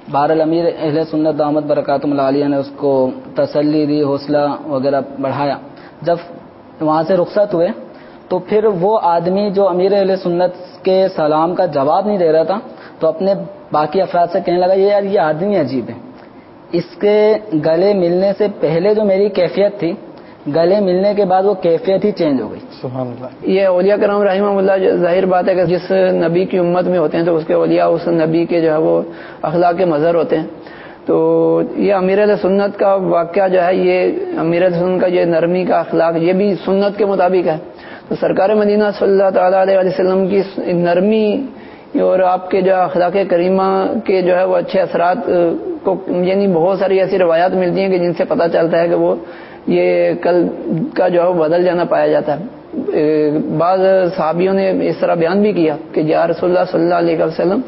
D: بہرحال امیر اہل سنت دامت برکاتہم العالیہ نے اس کو تسلی دی، حوصلہ وغیرہ بڑھایا. جب وہاں سے رخصت ہوئے تو پھر وہ آدمی جو امیر اہل سنت کے سلام کا جواب نہیں دے رہا تھا تو اپنے باقی افراد سے کہنے لگا یہ یار یہ آدمی عجیب ہے، اس کے گلے ملنے سے پہلے جو میری کیفیت تھی گلے ملنے کے بعد وہ کیفیت ہی چینج ہو گئی.
B: سبحان اللہ.
A: یہ اولیاء کرام رحمہ اللہ ظاہر بات ہے کہ جس نبی کی امت میں ہوتے ہیں تو اس کے اولیاء اس نبی کے جو ہے وہ اخلاق کے مظہر ہوتے ہیں. تو یہ امیر علیہ سنت کا واقعہ جو ہے یہ امیر علیہ سنت کا یہ نرمی کا اخلاق یہ بھی سنت کے مطابق ہے. تو سرکار مدینہ صلی اللہ تعالیٰ علیہ وسلم کی نرمی اور آپ کے جو اخلاق کریمہ کے جو ہے وہ اچھے اثرات کو یعنی بہت ساری ایسی روایات ملتی ہیں کہ جن سے پتہ چلتا ہے کہ وہ یہ کل کا جو ہے وہ بدل جانا پایا جاتا ہے. بعض صحابیوں نے اس طرح بیان بھی کیا کہ یا رسول اللہ صلی اللہ علیہ وسلم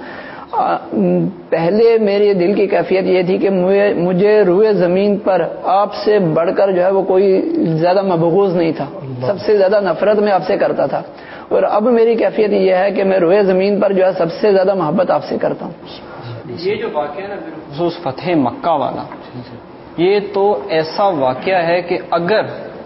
A: پہلے میری دل کی کیفیت یہ تھی کہ مجھے روئے زمین پر آپ سے بڑھ کر جو ہے وہ کوئی زیادہ مبغوض نہیں تھا، سب سے زیادہ نفرت میں آپ سے کرتا تھا، اور اب میری کیفیت یہ ہے کہ میں روئے زمین پر جو ہے سب سے زیادہ محبت آپ سے کرتا ہوں.
C: یہ جو واقعہ ہے نا بالخصوص فتح مکہ والا، یہ تو ایسا واقعہ ہے کہ اگر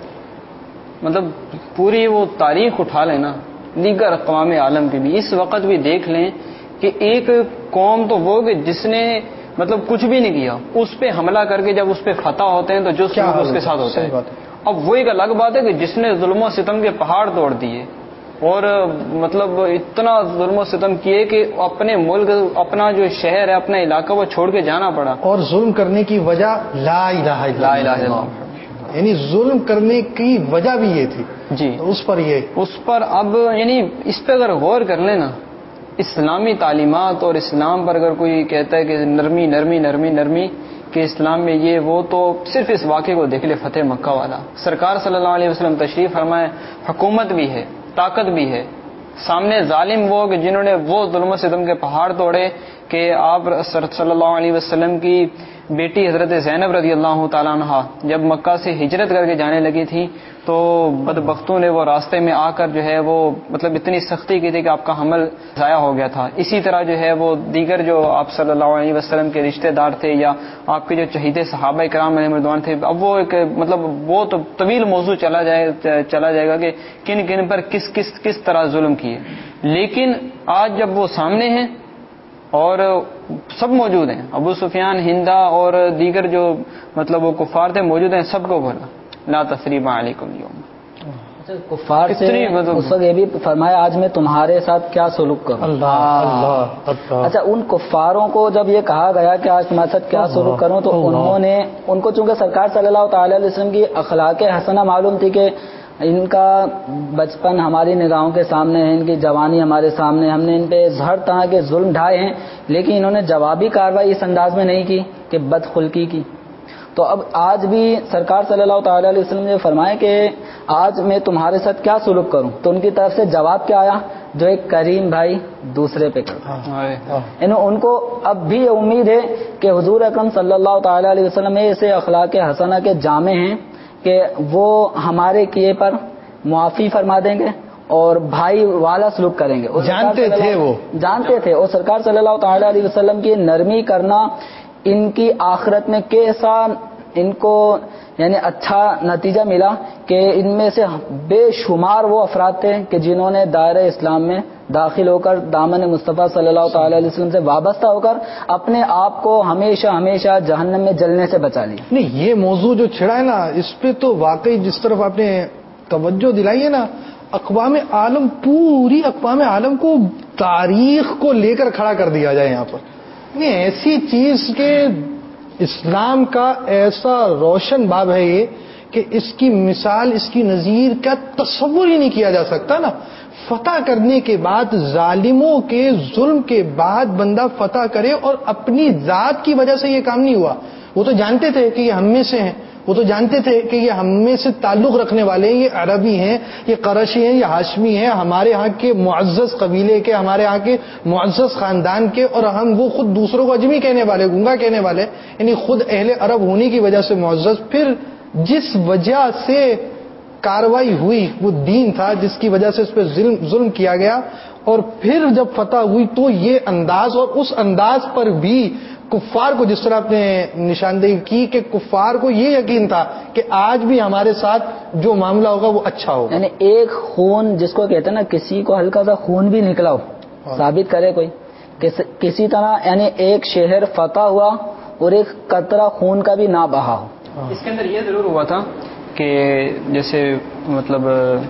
C: مطلب پوری وہ تاریخ اٹھا لیں نا دیگر اقوام عالم کی بھی اس وقت بھی دیکھ لیں کہ ایک قوم تو وہ کہ جس نے مطلب کچھ بھی نہیں کیا اس پہ حملہ کر کے جب اس پہ فتح ہوتے ہیں تو جو اس کے ساتھ ہوتا ہے. اب وہ ایک الگ بات ہے کہ جس نے ظلم و ستم کے پہاڑ توڑ دیے اور مطلب اتنا ظلم و ستم کیے کہ اپنے ملک اپنا جو شہر ہے اپنا علاقہ وہ چھوڑ کے جانا پڑا،
B: اور ظلم کرنے کی وجہ لا الہ الا اللہ، یعنی ظلم کرنے کی وجہ بھی یہ تھی
C: جی.
B: تو اس پر یہ
C: اس پر اب یعنی اس پہ اگر غور کر لینا اسلامی تعلیمات اور اسلام پر اگر کوئی کہتا ہے کہ نرمی نرمی نرمی نرمی کہ اسلام میں یہ وہ تو صرف اس واقعے کو دیکھ لے فتح مکہ والا. سرکار صلی اللہ علیہ وسلم تشریف فرمائے، حکومت بھی ہے، طاقت بھی ہے، سامنے ظالم وہ کہ جنہوں نے وہ ظلم و ستم کے پہاڑ توڑے کہ آپ صلی اللہ علیہ وسلم کی بیٹی حضرت زینب رضی اللہ تعالیٰ عنہ جب مکہ سے ہجرت کر کے جانے لگی تھی تو بدبختوں نے وہ راستے میں آ کر جو ہے وہ مطلب اتنی سختی کی تھی کہ آپ کا حمل ضائع ہو گیا تھا. اسی طرح جو ہے وہ دیگر جو آپ صلی اللہ علیہ وسلم کے رشتہ دار تھے یا آپ کے جو چہیدے صحابہ کرام علیہ رضوان تھے، اب وہ ایک مطلب وہ تو طویل موضوع چلا جائے چلا جائے گا کہ کن کن پر کس کس کس طرح ظلم کیے. لیکن آج جب وہ سامنے ہیں اور سب موجود ہیں، ابو سفیان، ہندا اور دیگر جو مطلب وہ کفار تھے موجود ہیں، سب کو بولا لا تثریب علیکم اليوم.
D: کفار سے اس وقت یہ بھی فرمایا آج میں تمہارے ساتھ کیا سلوک کروں.
B: اللہ اللہ.
D: اچھا ان کفاروں کو جب یہ کہا گیا کہ آج تمہارے ساتھ کیا سلوک کروں تو انہوں نے ان کو چونکہ سرکار صلی اللہ تعالی علیہ وسلم کی اخلاق حسنہ معلوم تھی کہ ان کا بچپن ہماری نگاہوں کے سامنے ہے، ان کی جوانی ہمارے سامنے، ہم نے ان پہ ہر طرح کے ظلم ڈھائے ہیں، لیکن انہوں نے جوابی کارروائی اس انداز میں نہیں کی کہ بدخلقی کی. تو اب آج بھی سرکار صلی اللہ تعالی علیہ وسلم نے فرمایا کہ آج میں تمہارے ساتھ کیا سلوک کروں، تو ان کی طرف سے جواب کیا آیا؟ جو ایک کریم بھائی دوسرے پہ کرتا. یعنی ان کو اب بھی امید ہے کہ حضور اکرم صلی اللہ تعالی علیہ وسلم ایسے اخلاق حسنہ کے جامع ہیں کہ وہ ہمارے کیے پر معافی فرما دیں گے اور بھائی والا سلوک کریں گے.
B: جانتے تھے وہ
D: جانتے تھے اور سرکار صلی اللہ تعالی علیہ وسلم کی نرمی کرنا ان کی آخرت میں کیسا ان کو یعنی اچھا نتیجہ ملا کہ ان میں سے بے شمار وہ افراد تھے کہ جنہوں نے دائرہ اسلام میں داخل ہو کر دامن مصطفیٰ صلی اللہ تعالی علیہ وسلم سے وابستہ ہو کر اپنے آپ کو ہمیشہ ہمیشہ جہنم میں جلنے سے بچا لیا.
B: نہیں یہ موضوع جو چھڑا ہے نا اس پہ تو واقعی جس طرف آپ نے توجہ دلائی ہے نا، اقوام عالم پوری اقوام عالم کو تاریخ کو لے کر کھڑا کر دیا جائے یہاں پر. یہ ایسی چیز کہ اسلام کا ایسا روشن باب ہے یہ کہ اس کی مثال اس کی نظیر کا تصور ہی نہیں کیا جا سکتا نا. فتح کرنے کے بعد ظالموں کے ظلم کے بعد بندہ فتح کرے اور اپنی ذات کی وجہ سے یہ کام نہیں ہوا. وہ تو جانتے تھے کہ یہ ہم میں سے ہیں، وہ تو جانتے تھے کہ یہ ہم میں سے تعلق رکھنے والے ہیں، یہ عربی ہیں، یہ قریشی ہیں، یہ ہاشمی ہیں، ہمارے ہاں کے معزز قبیلے کے، ہمارے ہاں کے معزز خاندان کے، اور ہم وہ خود دوسروں کو اجمی کہنے والے، گنگا کہنے والے، یعنی خود اہل عرب ہونے کی وجہ سے معزز. پھر جس وجہ سے کاروائی ہوئی وہ دین تھا جس کی وجہ سے اس پہ ظلم ظلم کیا گیا، اور پھر جب فتح ہوئی تو یہ انداز، اور اس انداز پر بھی کفار کو، جس طرح آپ نے نشاندہی کی کہ کفار کو یہ یقین تھا کہ آج بھی ہمارے ساتھ جو معاملہ ہوگا وہ اچھا ہوگا.
D: یعنی ایک خون جس کو کہتے ہیں نا، کسی کو ہلکا سا خون بھی نکلا ہو، ثابت کرے کوئی کسی طرح، یعنی ایک شہر فتح ہوا اور ایک قطرہ خون کا بھی نہ بہا ہو.
C: اس کے اندر یہ ضرور ہوا تھا کہ جیسے مطلب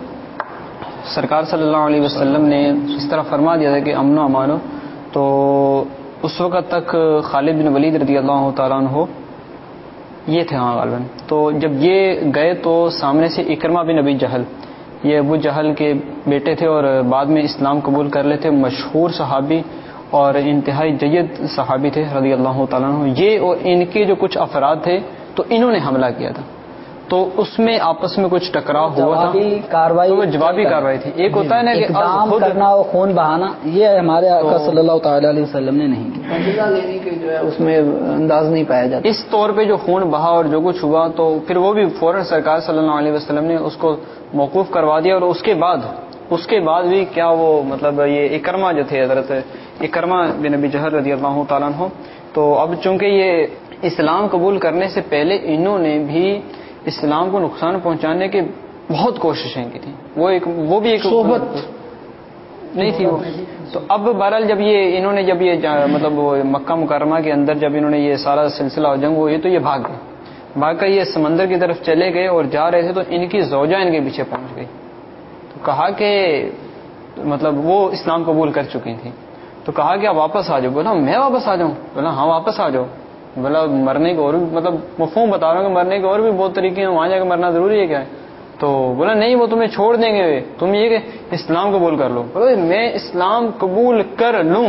C: سرکار صلی اللہ علیہ وسلم نے اس طرح فرما دیا تھا کہ امن و امان ہو، تو اس وقت تک خالد بن ولید رضی اللہ تعالیٰ عنہ یہ تھے ہاں غالباً. تو جب یہ گئے تو سامنے سے اکرمہ بن ابی جہل، یہ ابو جہل کے بیٹے تھے اور بعد میں اسلام قبول کر لیتے، مشہور صحابی اور انتہائی جید صحابی تھے رضی اللہ تعالیٰ عنہ. یہ اور ان کے جو کچھ افراد تھے تو انہوں نے حملہ کیا تھا، تو اس میں آپس میں کچھ ٹکراؤ ہوا تھا، تو وہ جوابی کارروائی تھی. ایک ہوتا ہے نا کہ
D: اقدام کرنا اور خون بہانا، یہ ہمارے آقا صلی اللہ تعالی علیہ وسلم نے نہیں کیا.
A: فیصلہ لینے کے جو ہے اس میں انداز نہیں پایا جاتا.
C: اس طور پہ جو خون بہا اور جو کچھ ہوا تو پھر وہ بھی فوراً سرکار صلی اللہ علیہ وسلم نے اس کو موقوف کروا دیا. اور اس کے بعد اس کے بعد بھی کیا وہ مطلب یہ اکرمہ جو تھے حضرت اکرمہ بن ابی جہل رضی اللہ تعالیٰ عنہ، تو اب چونکہ یہ اسلام قبول کرنے سے پہلے انہوں نے بھی اسلام کو نقصان پہنچانے کی بہت کوششیں کی تھیں. وہ ایک وہ بھی ایک
B: صحبت
C: نہیں تھی وہ. تو اب بہرحال جب یہ انہوں نے جب یہ مطلب مکہ مکرمہ کے اندر جب انہوں نے یہ سارا سلسلہ جنگ ہوئی تو یہ بھاگ گئے. بھاگ کر یہ سمندر کی طرف چلے گئے اور جا رہے تھے تو ان کی زوجہ ان کے پیچھے پہنچ گئی. تو کہا کہ مطلب وہ اسلام قبول کر چکی تھی، تو کہا کہ آپ واپس آ جاؤ. بولا میں واپس آ جاؤں؟ بولا ہاں واپس آ جاؤ. بولا مرنے کے اور بھی مطلب مفہوم بتا رہا ہوں کہ مرنے کے اور بھی بہت طریقے ہیں، وہاں جا کے مرنا ضروری ہے کیا ہے؟ تو بولا نہیں، وہ تمہیں چھوڑ دیں گے، تم یہ کہ اسلام قبول کر لو. بولا میں اسلام قبول کر لوں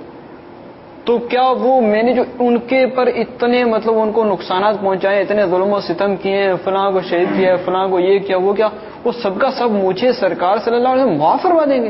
C: تو کیا وہ میں نے جو ان کے پر اتنے مطلب ان کو نقصانات پہنچائے، اتنے ظلم و ستم کیے، فلاں کو شہید کیا، فلاں کو یہ کیا وہ کیا، وہ سب کا سب مجھے سرکار صلی اللہ علیہ وسلم معاف فرما دیں گے؟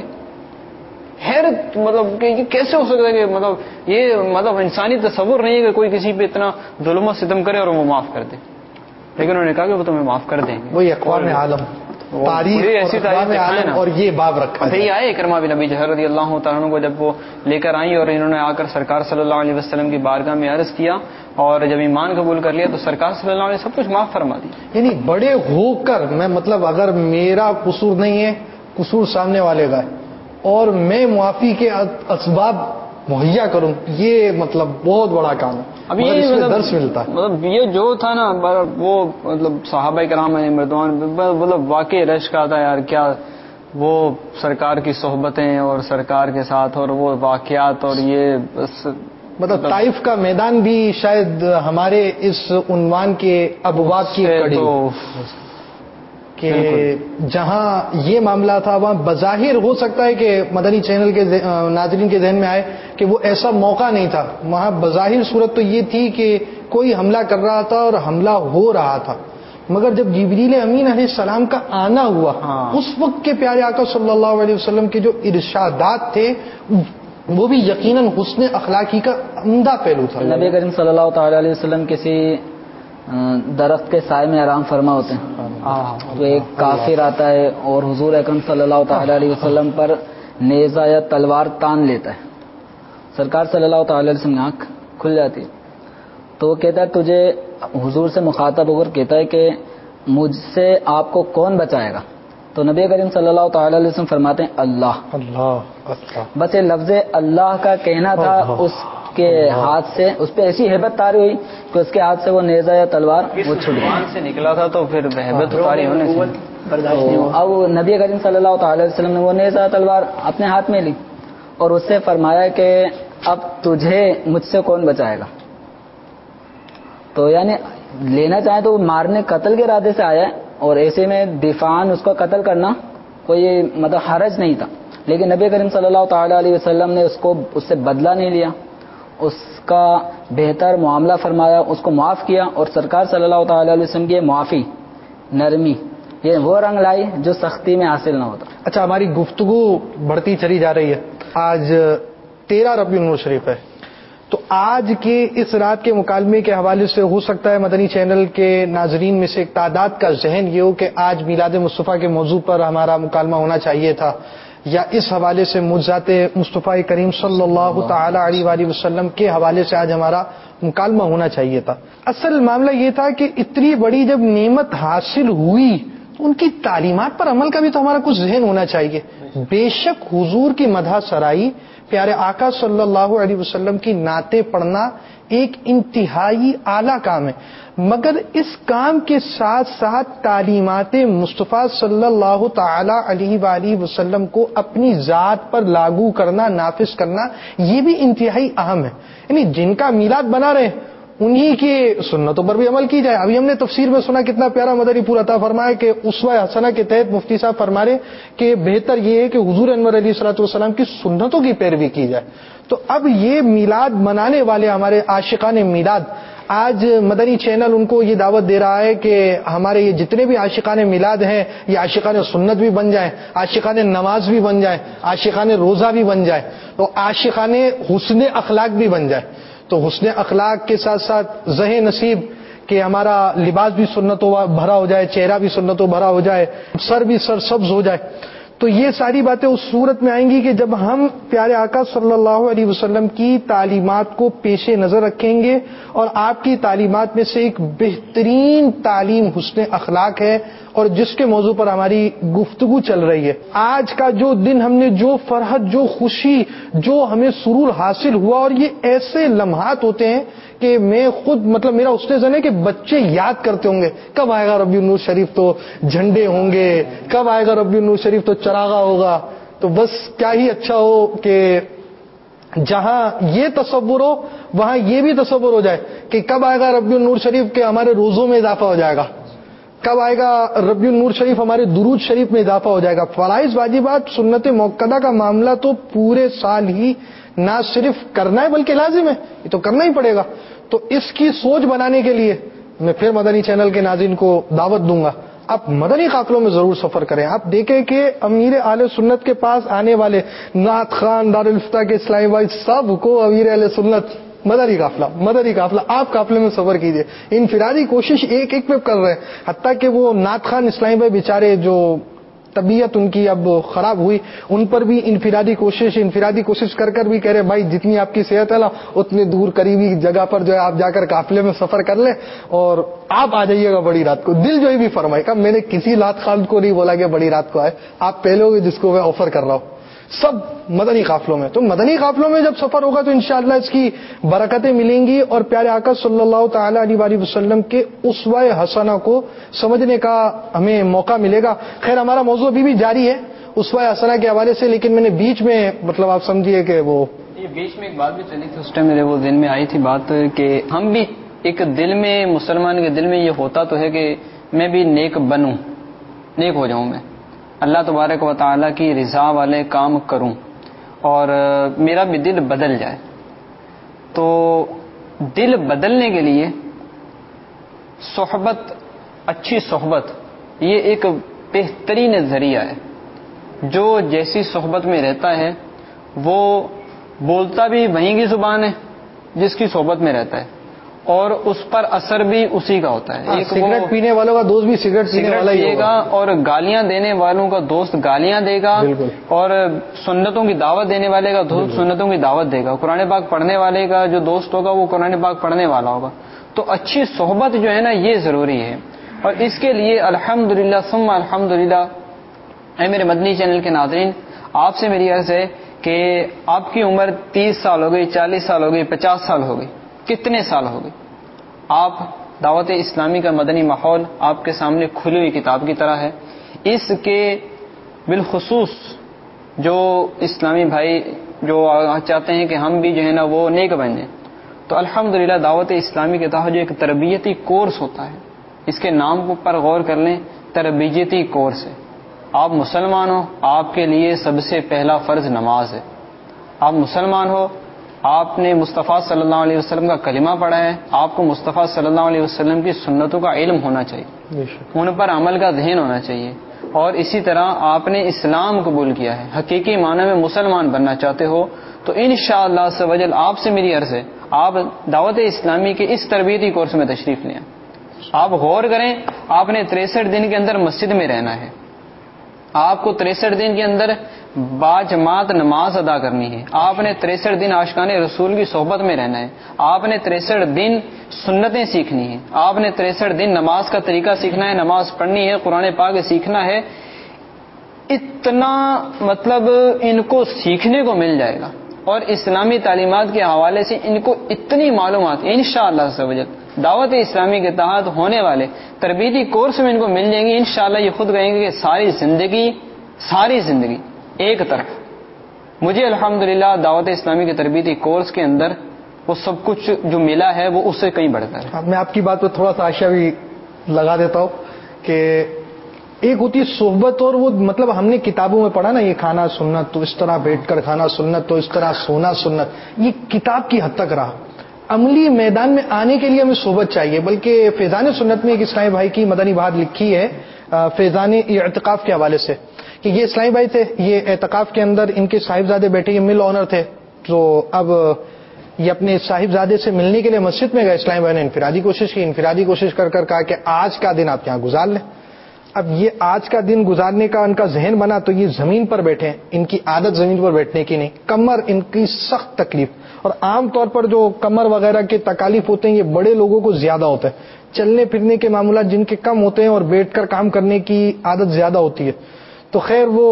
C: حیرت مطلب کہ یہ کیسے ہو سکتا ہے کہ مطلب یہ مطلب انسانی تصور نہیں ہے کہ کوئی کسی پہ اتنا ظلم و ستم کرے اور وہ معاف کر دے. لیکن انہوں نے کہا کہ وہ تمہیں معاف کر دیں گے.
B: وہی اقوام عالم تاریخ
C: ایسی تاریخ
B: اور یہ باب رکھا
C: ہے. آئے اکرمہ بن ابی جہل رضی اللہ تعالیٰ عنہ کو جب وہ لے کر آئیں اور انہوں نے آ کر سرکار صلی اللہ علیہ وسلم کی بارگاہ میں عرض کیا اور جب ایمان قبول کر لیا تو سرکار صلی اللہ علیہ وسلم سب کچھ معاف فرما دی.
B: یعنی بڑے ہو کر میں مطلب اگر میرا قصور نہیں ہے، قصور سامنے والے کا ہے اور میں معافی کے اسباب مہیا کروں، یہ مطلب بہت بڑا کام ہے.
C: اب یہ
B: اس میں
C: مطلب
B: درس ملتا ہے.
C: مطلب یہ جو تھا نا وہ مطلب صحابہ کرام مردوان مطلب واقعی رش کا تھا یار. کیا وہ سرکار کی صحبتیں اور سرکار کے ساتھ اور وہ واقعات اور یہ بس
B: مطلب طائف کا میدان بھی شاید ہمارے اس عنوان کے ابواب کی کڑی کہ جہاں یہ معاملہ تھا وہاں بظاہر ہو سکتا ہے کہ مدنی چینل کے ناظرین کے ذہن میں آئے کہ وہ ایسا موقع نہیں تھا. وہاں بظاہر صورت تو یہ تھی کہ کوئی حملہ کر رہا تھا اور حملہ ہو رہا تھا، مگر جب جبریل امین علیہ السلام کا آنا ہوا اس وقت کے پیارے آقا صلی اللہ علیہ وسلم کے جو ارشادات تھے وہ بھی یقیناً حسن اخلاقی کا عمدہ پہلو تھا.
D: نبی کریم صلی اللہ تعالی علیہ وسلم کسی درخت کے سائے میں آرام فرما ہوتے ہیں تو ایک کافر آتا ہے اور حضور اکرم صلی اللہ تعالی علیہ وسلم پر نیزہ یا تلوار تان لیتا ہے. سرکار صلی اللہ تعالی علیہ وسلم کی آنکھ کھل جاتی ہے تو وہ کہتا ہے تجھے حضور سے مخاطب ہو کر کہتا ہے کہ مجھ سے آپ کو کون بچائے گا؟ تو نبی کریم صلی اللہ تعالی علیہ وسلم فرماتے ہیں اللہ.
B: اللہ
D: بس یہ لفظ اللہ کا کہنا تھا، اس کے ہاتھ سے اس پہ ایسی ہیبت طاری ہوئی کہ اس کے ہاتھ سے وہ نیزہ یا تلوار وہ چھوٹ گئی
C: سے نکلا تھا تو پھر ہیبت طاری ہونے سے
D: اب نبی کریم صلی اللہ تعالی علیہ وسلم نے وہ نیزہ تلوار اپنے ہاتھ میں لی اور اس سے فرمایا کہ اب تجھے مجھ سے کون بچائے گا. تو یعنی لینا چاہیں تو وہ مارنے قتل کے ارادے سے آیا ہے اور ایسے میں دفاعاً اس کو قتل کرنا کوئی مطلب حرج نہیں تھا، لیکن نبی کریم صلی اللہ تعالی علیہ وسلم نے اس کو اس سے بدلہ نہیں لیا، اس کا بہتر معاملہ فرمایا، اس کو معاف کیا. اور سرکار صلی اللہ تعالی علیہ وسلم کی معافی، نرمی، یہ وہ رنگ لائی جو سختی میں حاصل نہ ہوتا.
B: اچھا، ہماری گفتگو بڑھتی چلی جا رہی ہے. آج تیرہ ربیع الاول شریف ہے تو آج کے اس رات کے مکالمے کے حوالے سے ہو سکتا ہے مدنی چینل کے ناظرین میں سے ایک تعداد کا ذہن یہ ہو کہ آج میلاد مصطفیٰ کے موضوع پر ہمارا مکالمہ ہونا چاہیے تھا، یا اس حوالے سے مجزات مصطفیٰ کریم صلی اللہ تعالی علیہ وآلہ وسلم کے حوالے سے آج ہمارا مکالمہ ہونا چاہیے تھا. اصل معاملہ یہ تھا کہ اتنی بڑی جب نعمت حاصل ہوئی تو ان کی تعلیمات پر عمل کا بھی تو ہمارا کچھ ذہن ہونا چاہیے. بے شک حضور کی مدح سرائی، پیارے آقا صلی اللہ علیہ وسلم کی نعتیں پڑھنا ایک انتہائی اعلیٰ کام ہے، مگر اس کام کے ساتھ ساتھ تعلیمات مصطفیٰ صلی اللہ تعالی علیہ وآلہ وسلم کو اپنی ذات پر لاگو کرنا، نافذ کرنا، یہ بھی انتہائی اہم ہے. یعنی جن کا میلاد بنا رہے انہی کی سنتوں پر بھی عمل کی جائے. ابھی ہم نے تفسیر میں سنا کتنا پیارا مدنی پور عطا فرمایا کہ اسوہ حسنہ کے تحت مفتی صاحب فرما رہے کہ بہتر یہ ہے کہ حضور انور علیہ الصلوۃ والسلام کی سنتوں کی پیروی کی جائے. تو اب یہ میلاد منانے والے ہمارے عاشقان میلاد، آج مدنی چینل ان کو یہ دعوت دے رہا ہے کہ ہمارے یہ جتنے بھی عاشقان میلاد ہیں یہ عاشقان سنت بھی بن جائیں، عاشقان نماز بھی بن جائیں، عاشقان روزہ بھی بن جائیں، تو عاشقان حسن اخلاق بھی بن جائے. تو حسن اخلاق کے ساتھ ساتھ زہ نصیب کہ ہمارا لباس بھی سنتوں بھرا ہو جائے، چہرہ بھی سنتوں بھرا ہو جائے، سر بھی سر سبز ہو جائے. تو یہ ساری باتیں اس صورت میں آئیں گی کہ جب ہم پیارے آقا صلی اللہ علیہ وسلم کی تعلیمات کو پیش نظر رکھیں گے. اور آپ کی تعلیمات میں سے ایک بہترین تعلیم حسن اخلاق ہے، اور جس کے موضوع پر ہماری گفتگو چل رہی ہے. آج کا جو دن ہم نے جو فرحت، جو خوشی، جو ہمیں سرور حاصل ہوا، اور یہ ایسے لمحات ہوتے ہیں کہ میں خود مطلب میرا اس نے زن ہے کہ بچے یاد کرتے ہوں گے کب آئے گا ربیع النور شریف تو جھنڈے ہوں گے، کب آئے گا ربیع النور شریف تو چراغا ہوگا. تو بس کیا ہی اچھا ہو کہ جہاں یہ تصور ہو وہاں یہ بھی تصور ہو جائے کہ کب آئے گا ربیع النور شریف کے ہمارے روزوں میں اضافہ ہو جائے گا، کب آئے گا ربیع النور شریف ہمارے درود شریف میں اضافہ ہو جائے گا. فرائض واجبات سنت موقدہ کا معاملہ تو پورے سال ہی نہ صرف کرنا ہے بلکہ لازم ہے، یہ تو کرنا ہی پڑے گا. تو اس کی سوچ بنانے کے لیے میں پھر مدنی چینل کے ناظرین کو دعوت دوں گا، آپ مدنی قافلوں میں ضرور سفر کریں. آپ دیکھیں کہ امیر اہل سنت کے پاس آنے والے نعت خان، دارالفتہ کے اسلامی بھائی، سب کو امیر اہل سنت مدنی قافلہ مدنی قافلہ آپ قافلے میں سفر کیجئے. انفرادی کوشش ایک ایک پہ کر رہے ہیں، حتیٰ کہ وہ نعت خان اسلامی بھائی بیچارے جو طبیعت ان کی اب خراب ہوئی، ان پر بھی انفرادی کوشش انفرادی کوشش کر کر بھی کہہ رہے بھائی جتنی آپ کی صحت ہے نا اتنی دور قریبی جگہ پر جو ہے آپ جا کر قافلے میں سفر کر لیں اور آپ آ جائیے گا بڑی رات کو. دل جو ہی بھی فرمائے گا، میں نے کسی نعت خان کو نہیں بولا کہ بڑی رات کو آئے، آپ پہلے ہوگے جس کو میں آفر کر رہا ہوں، سب مدنی قافلوں میں. تو مدنی قافلوں میں جب سفر ہوگا تو انشاءاللہ اس کی برکتیں ملیں گی اور پیارے آقا صلی اللہ تعالی علیہ وآلہ وسلم کے اسوہ حسنہ کو سمجھنے کا ہمیں موقع ملے گا. خیر ہمارا موضوع ابھی بھی جاری ہے اسوہ حسنہ کے حوالے سے، لیکن میں نے بیچ میں مطلب آپ سمجھیے کہ وہ
C: یہ بیچ میں ایک بات بھی چلی تھی، اس ٹائم میرے وہ دن میں آئی تھی بات کہ ہم بھی ایک دل میں مسلمان کے دل میں یہ ہوتا تو ہے کہ میں بھی نیک بنوں، نیک ہو جاؤں، میں اللہ تبارک و تعالیٰ کی رضا والے کام کروں اور میرا بھی دل بدل جائے. تو دل بدلنے کے لیے صحبت، اچھی صحبت یہ ایک بہترین ذریعہ ہے. جو جیسی صحبت میں رہتا ہے وہ بولتا بھی وہیں کی زبان ہے جس کی صحبت میں رہتا ہے، اور اس پر اثر بھی اسی کا ہوتا ہے. ایک
B: سگریٹ پینے والوں کا دوست بھی سگریٹ پینے والا ہی
C: پیے گا، اور گالیاں دینے والوں کا دوست گالیاں دے گا، اور سنتوں کی دعوت دینے والے کا دوست سنتوں کی دعوت دے گا. قرآن پاک پڑھنے والے کا جو دوست ہوگا وہ قرآن پاک پڑھنے والا ہوگا. تو اچھی صحبت جو ہے نا یہ ضروری ہے، اور اس کے لیے الحمدللہ ثم الحمدللہ اے میرے مدنی چینل کے ناظرین، آپ سے میری عرض ہے کہ آپ کی عمر تیس سال ہو گئی، چالیس سال ہو گئی، پچاس سال ہو گئی، کتنے سال ہو گئے، آپ دعوت اسلامی کا مدنی ماحول آپ کے سامنے کھلی ہوئی کتاب کی طرح ہے. اس کے بالخصوص جو اسلامی بھائی جو چاہتے ہیں کہ ہم بھی جو ہے نا وہ نیک بن جائیں، تو الحمدللہ دعوت اسلامی کے تحت جو ایک تربیتی کورس ہوتا ہے، اس کے نام پر غور کر لیں، تربیتی کورس ہے. آپ مسلمان ہو، آپ کے لیے سب سے پہلا فرض نماز ہے. آپ مسلمان ہو، آپ نے مصطفیٰ صلی اللہ علیہ وسلم کا کلمہ پڑھا ہے، آپ کو مصطفیٰ صلی اللہ علیہ وسلم کی سنتوں کا علم ہونا چاہیے، ان پر عمل کا ذہن ہونا چاہیے، اور اسی طرح آپ نے اسلام قبول کیا ہے، حقیقی معنی میں مسلمان بننا چاہتے ہو، تو انشاءاللہ عز و جل آپ سے میری عرض ہے آپ دعوت اسلامی کے اس تربیتی کورس میں تشریف لیں. آپ غور کریں، آپ نے تریسٹھ دن کے اندر مسجد میں رہنا ہے، آپ کو تریسٹھ دن کے اندر باجماعت نماز ادا کرنی ہے، آپ نے تریسٹھ دن عاشقان رسول کی صحبت میں رہنا ہے، آپ نے تریسٹھ دن سنتیں سیکھنی ہیں، آپ نے تریسٹھ دن نماز کا طریقہ سیکھنا ہے، نماز پڑھنی ہے، قرآن پاک سیکھنا ہے. اتنا مطلب ان کو سیکھنے کو مل جائے گا، اور اسلامی تعلیمات کے حوالے سے ان کو اتنی معلومات انشاءاللہ سبجت دعوت اسلامی کے تحت ہونے والے تربیتی کورس میں ان کو مل جائیں گے. انشاءاللہ یہ خود کہیں گے کہ ساری زندگی ساری زندگی ایک طرف. مجھے الحمدللہ دعوت اسلامی کے تربیتی کورس کے اندر وہ سب کچھ جو ملا ہے وہ اس سے کہیں بڑھ کر ہے.
B: میں آپ کی بات پہ تھوڑا سا آشا بھی لگا دیتا ہوں کہ ایک ہوتی ہے صحبت، اور وہ مطلب ہم نے کتابوں میں پڑھا نا، یہ کھانا سنت تو اس طرح بیٹھ کر کھانا سنت تو اس طرح سونا سنت، یہ کتاب کی حد تک رہا. عملی میدان میں آنے کے لیے ہمیں صحبت چاہیے. بلکہ فیضان سنت میں ایک اسلامی بھائی کی مدنی بات لکھی ہے فیضان اعتکاف کے حوالے سے، کہ یہ اسلامی بھائی تھے، یہ اعتکاف کے اندر ان کے صاحبزادے بیٹھے، یہ مل آنر تھے، تو اب یہ اپنے صاحبزادے سے ملنے کے لیے مسجد میں گئے. اسلامی بھائی نے انفرادی کوشش کی، انفرادی کوشش کر کر کہا کہ آج کا دن آپ یہاں گزار لیں. اب یہ آج کا دن گزارنے کا ان کا ذہن بنا تو یہ زمین پر بیٹھے، ان کی عادت زمین پر بیٹھنے کی نہیں، کمر ان کی سخت تکلیف، اور عام طور پر جو کمر وغیرہ کے تکالیف ہوتے ہیں یہ بڑے لوگوں کو زیادہ ہوتا ہے. چلنے پھرنے کے معاملات جن کے کم ہوتے ہیں اور بیٹھ کر کام کرنے کی عادت زیادہ ہوتی ہے. تو خیر وہ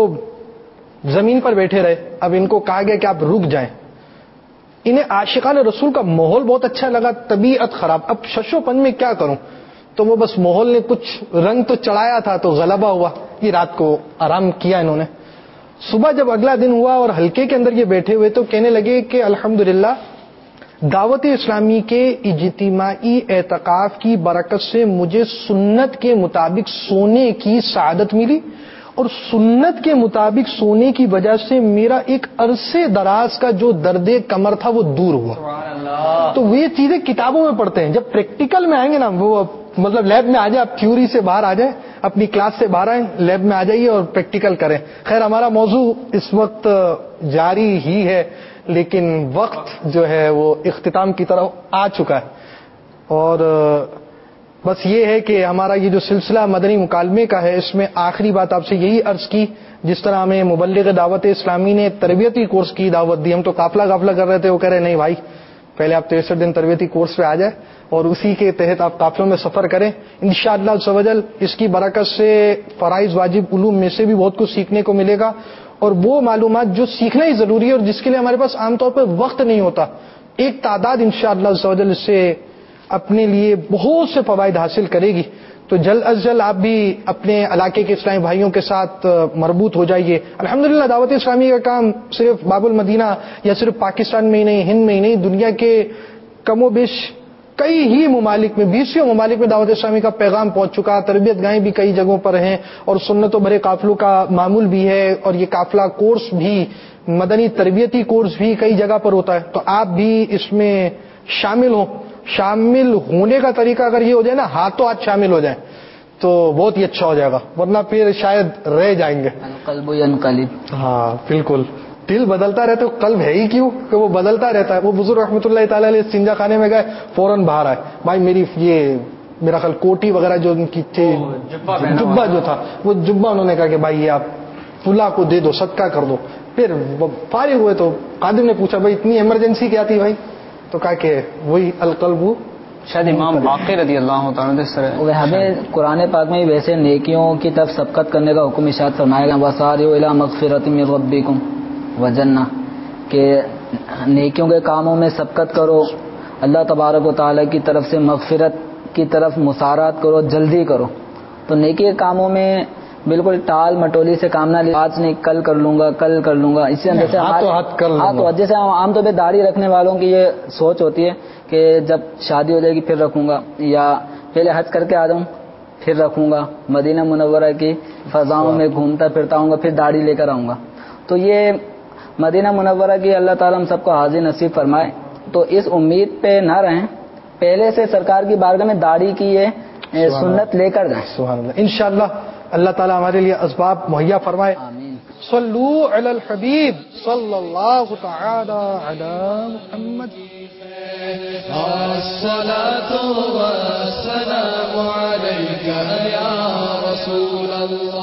B: زمین پر بیٹھے رہے. اب ان کو کہا گیا کہ آپ رک جائیں. انہیں عاشقان رسول کا ماحول بہت اچھا لگا، طبیعت خراب، اب ششو پن میں کیا کروں، تو وہ بس ماحول نے کچھ رنگ تو چڑھایا تھا تو غلبہ ہوا. یہ رات کو آرام کیا انہوں نے. صبح جب اگلا دن ہوا اور ہلکے کے اندر یہ بیٹھے ہوئے تو کہنے لگے کہ الحمدللہ دعوت اسلامی کے اجتماعی اعتکاف کی برکت سے مجھے سنت کے مطابق سونے کی سعادت ملی، اور سنت کے مطابق سونے کی وجہ سے میرا ایک عرصے دراز کا جو درد کمر تھا وہ دور ہوا. تو وہ یہ چیزیں کتابوں میں پڑھتے ہیں، جب پریکٹیکل میں آئیں گے نا، وہ مطلب لیب میں آ جائیں، آپ تھیوری سے باہر آ جائیں، اپنی کلاس سے باہر آئیں، لیب میں آ جائیے اور پریکٹیکل کریں. خیر ہمارا موضوع اس وقت جاری ہی ہے، لیکن وقت جو ہے وہ اختتام کی طرف آ چکا ہے. اور بس یہ ہے کہ ہمارا یہ جو سلسلہ مدنی مکالمے کا ہے، اس میں آخری بات آپ سے یہی عرض کی، جس طرح ہمیں مبلغ دعوت اسلامی نے تربیتی کورس کی دعوت دی. ہم تو قافلہ قافلہ کر رہے تھے، وہ کہہ رہے نہیں بھائی پہلے آپ تریسٹھ دن تربیتی کورس پہ آ جائیں اور اسی کے تحت آپ قافلوں میں سفر کریں. انشاءاللہ عز و جل اس کی برکت سے فرائض واجب علوم میں سے بھی بہت کچھ سیکھنے کو ملے گا، اور وہ معلومات جو سیکھنا ہی ضروری ہے اور جس کے لیے ہمارے پاس عام طور پہ وقت نہیں ہوتا، ایک تعداد انشاءاللہ عز و جل اس سے اپنے لیے بہت سے فوائد حاصل کرے گی. تو جلد از جلد آپ بھی اپنے علاقے کے اسلامی بھائیوں کے ساتھ مربوط ہو جائیے. الحمدللہ دعوت اسلامی کا کام صرف باب المدینہ یا صرف پاکستان میں ہی نہیں، ہند میں ہی نہیں، دنیا کے کم و بیش کئی ہی ممالک میں، بیسوں ممالک میں دعوت اسلامی کا پیغام پہنچ چکا. تربیت گاہیں بھی کئی جگہوں پر ہیں اور سنت و بھرے قافلوں کا معمول بھی ہے، اور یہ قافلہ کورس بھی، مدنی تربیتی کورس بھی کئی جگہ پر ہوتا ہے. تو آپ بھی اس میں شامل ہوں. شامل ہونے کا طریقہ اگر یہ ہو جائے نا، ہاتھوں ہاتھ شامل ہو جائیں تو بہت ہی اچھا ہو جائے گا، ورنہ پھر شاید رہ جائیں گے.
D: القلب ینقلب.
B: ہاں بالکل، دل بدلتا رہتا ہے، قلب ہے ہی کیوں کہ وہ بدلتا رہتا ہے. وہ بزرگ رحمۃ اللہ تعالی علیہ استنجا خانے میں گئے، فوراً باہر آئے، بھائی میری یہ میرا خیال کوٹی وغیرہ جو ان کی تھی، جبہ جو تھا، وہ جبہ انہوں نے کہا کہ بھائی یہ آپ فلاں کو دے دو، صدقہ کر دو. پھر فارغ ہوئے تو قادم نے پوچھا بھائی اتنی ایمرجنسی کیا تھی بھائی؟ تو کہا کہ وہی القلب.
C: شاید امام باقر رضی اللہ تعالیٰ عنہ
D: ہمیں قرآن پاک میں ویسے نیکیوں کی طرف سبقت کرنے کا حکم ارشاد فرمایا گیا، وَسَارِعُوا إِلَىٰ مَغْفِرَةٍ مِّن رَّبِّكُمْ وَجَنَّةٍ، کہ نیکیوں کے کاموں میں سبقت کرو، اللہ تبارک و تعالیٰ کی طرف سے مغفرت کی طرف مسارعت کرو، جلدی کرو. تو نیکی کے کاموں میں بالکل ٹال مٹولی سے کام نہ لے، آج نہیں کل کر لوں گا، کل کر لوں گا. اسی اندر سے ہاتھ جیسے عام طور پہ داڑھی رکھنے والوں کی یہ سوچ ہوتی ہے کہ جب شادی ہو جائے گی پھر رکھوں گا، یا پہلے حج کر کے آ جاؤں پھر رکھوں گا، مدینہ منورہ کی فضاؤں میں گھومتا پھرتا ہوں گا پھر داڑھی لے کر آؤں گا. تو یہ مدینہ منورہ کی اللہ تعالیٰ ہم سب کو حاضر نصیب فرمائے. تو اس امید پہ نہ رہیں، پہلے سے سرکار کی بارگاہ میں داڑھی کی یہ سنت لے کر جائیں.
B: سبحان اللہ. انشاءاللہ اللہ تعالیٰ ہمارے لیے اسباب مہیا فرمائے.
D: آمین.
B: صلو علی الحبیب صلی اللہ تعالی علی محمد. الصلاة والسلام عليك يا رسول الله.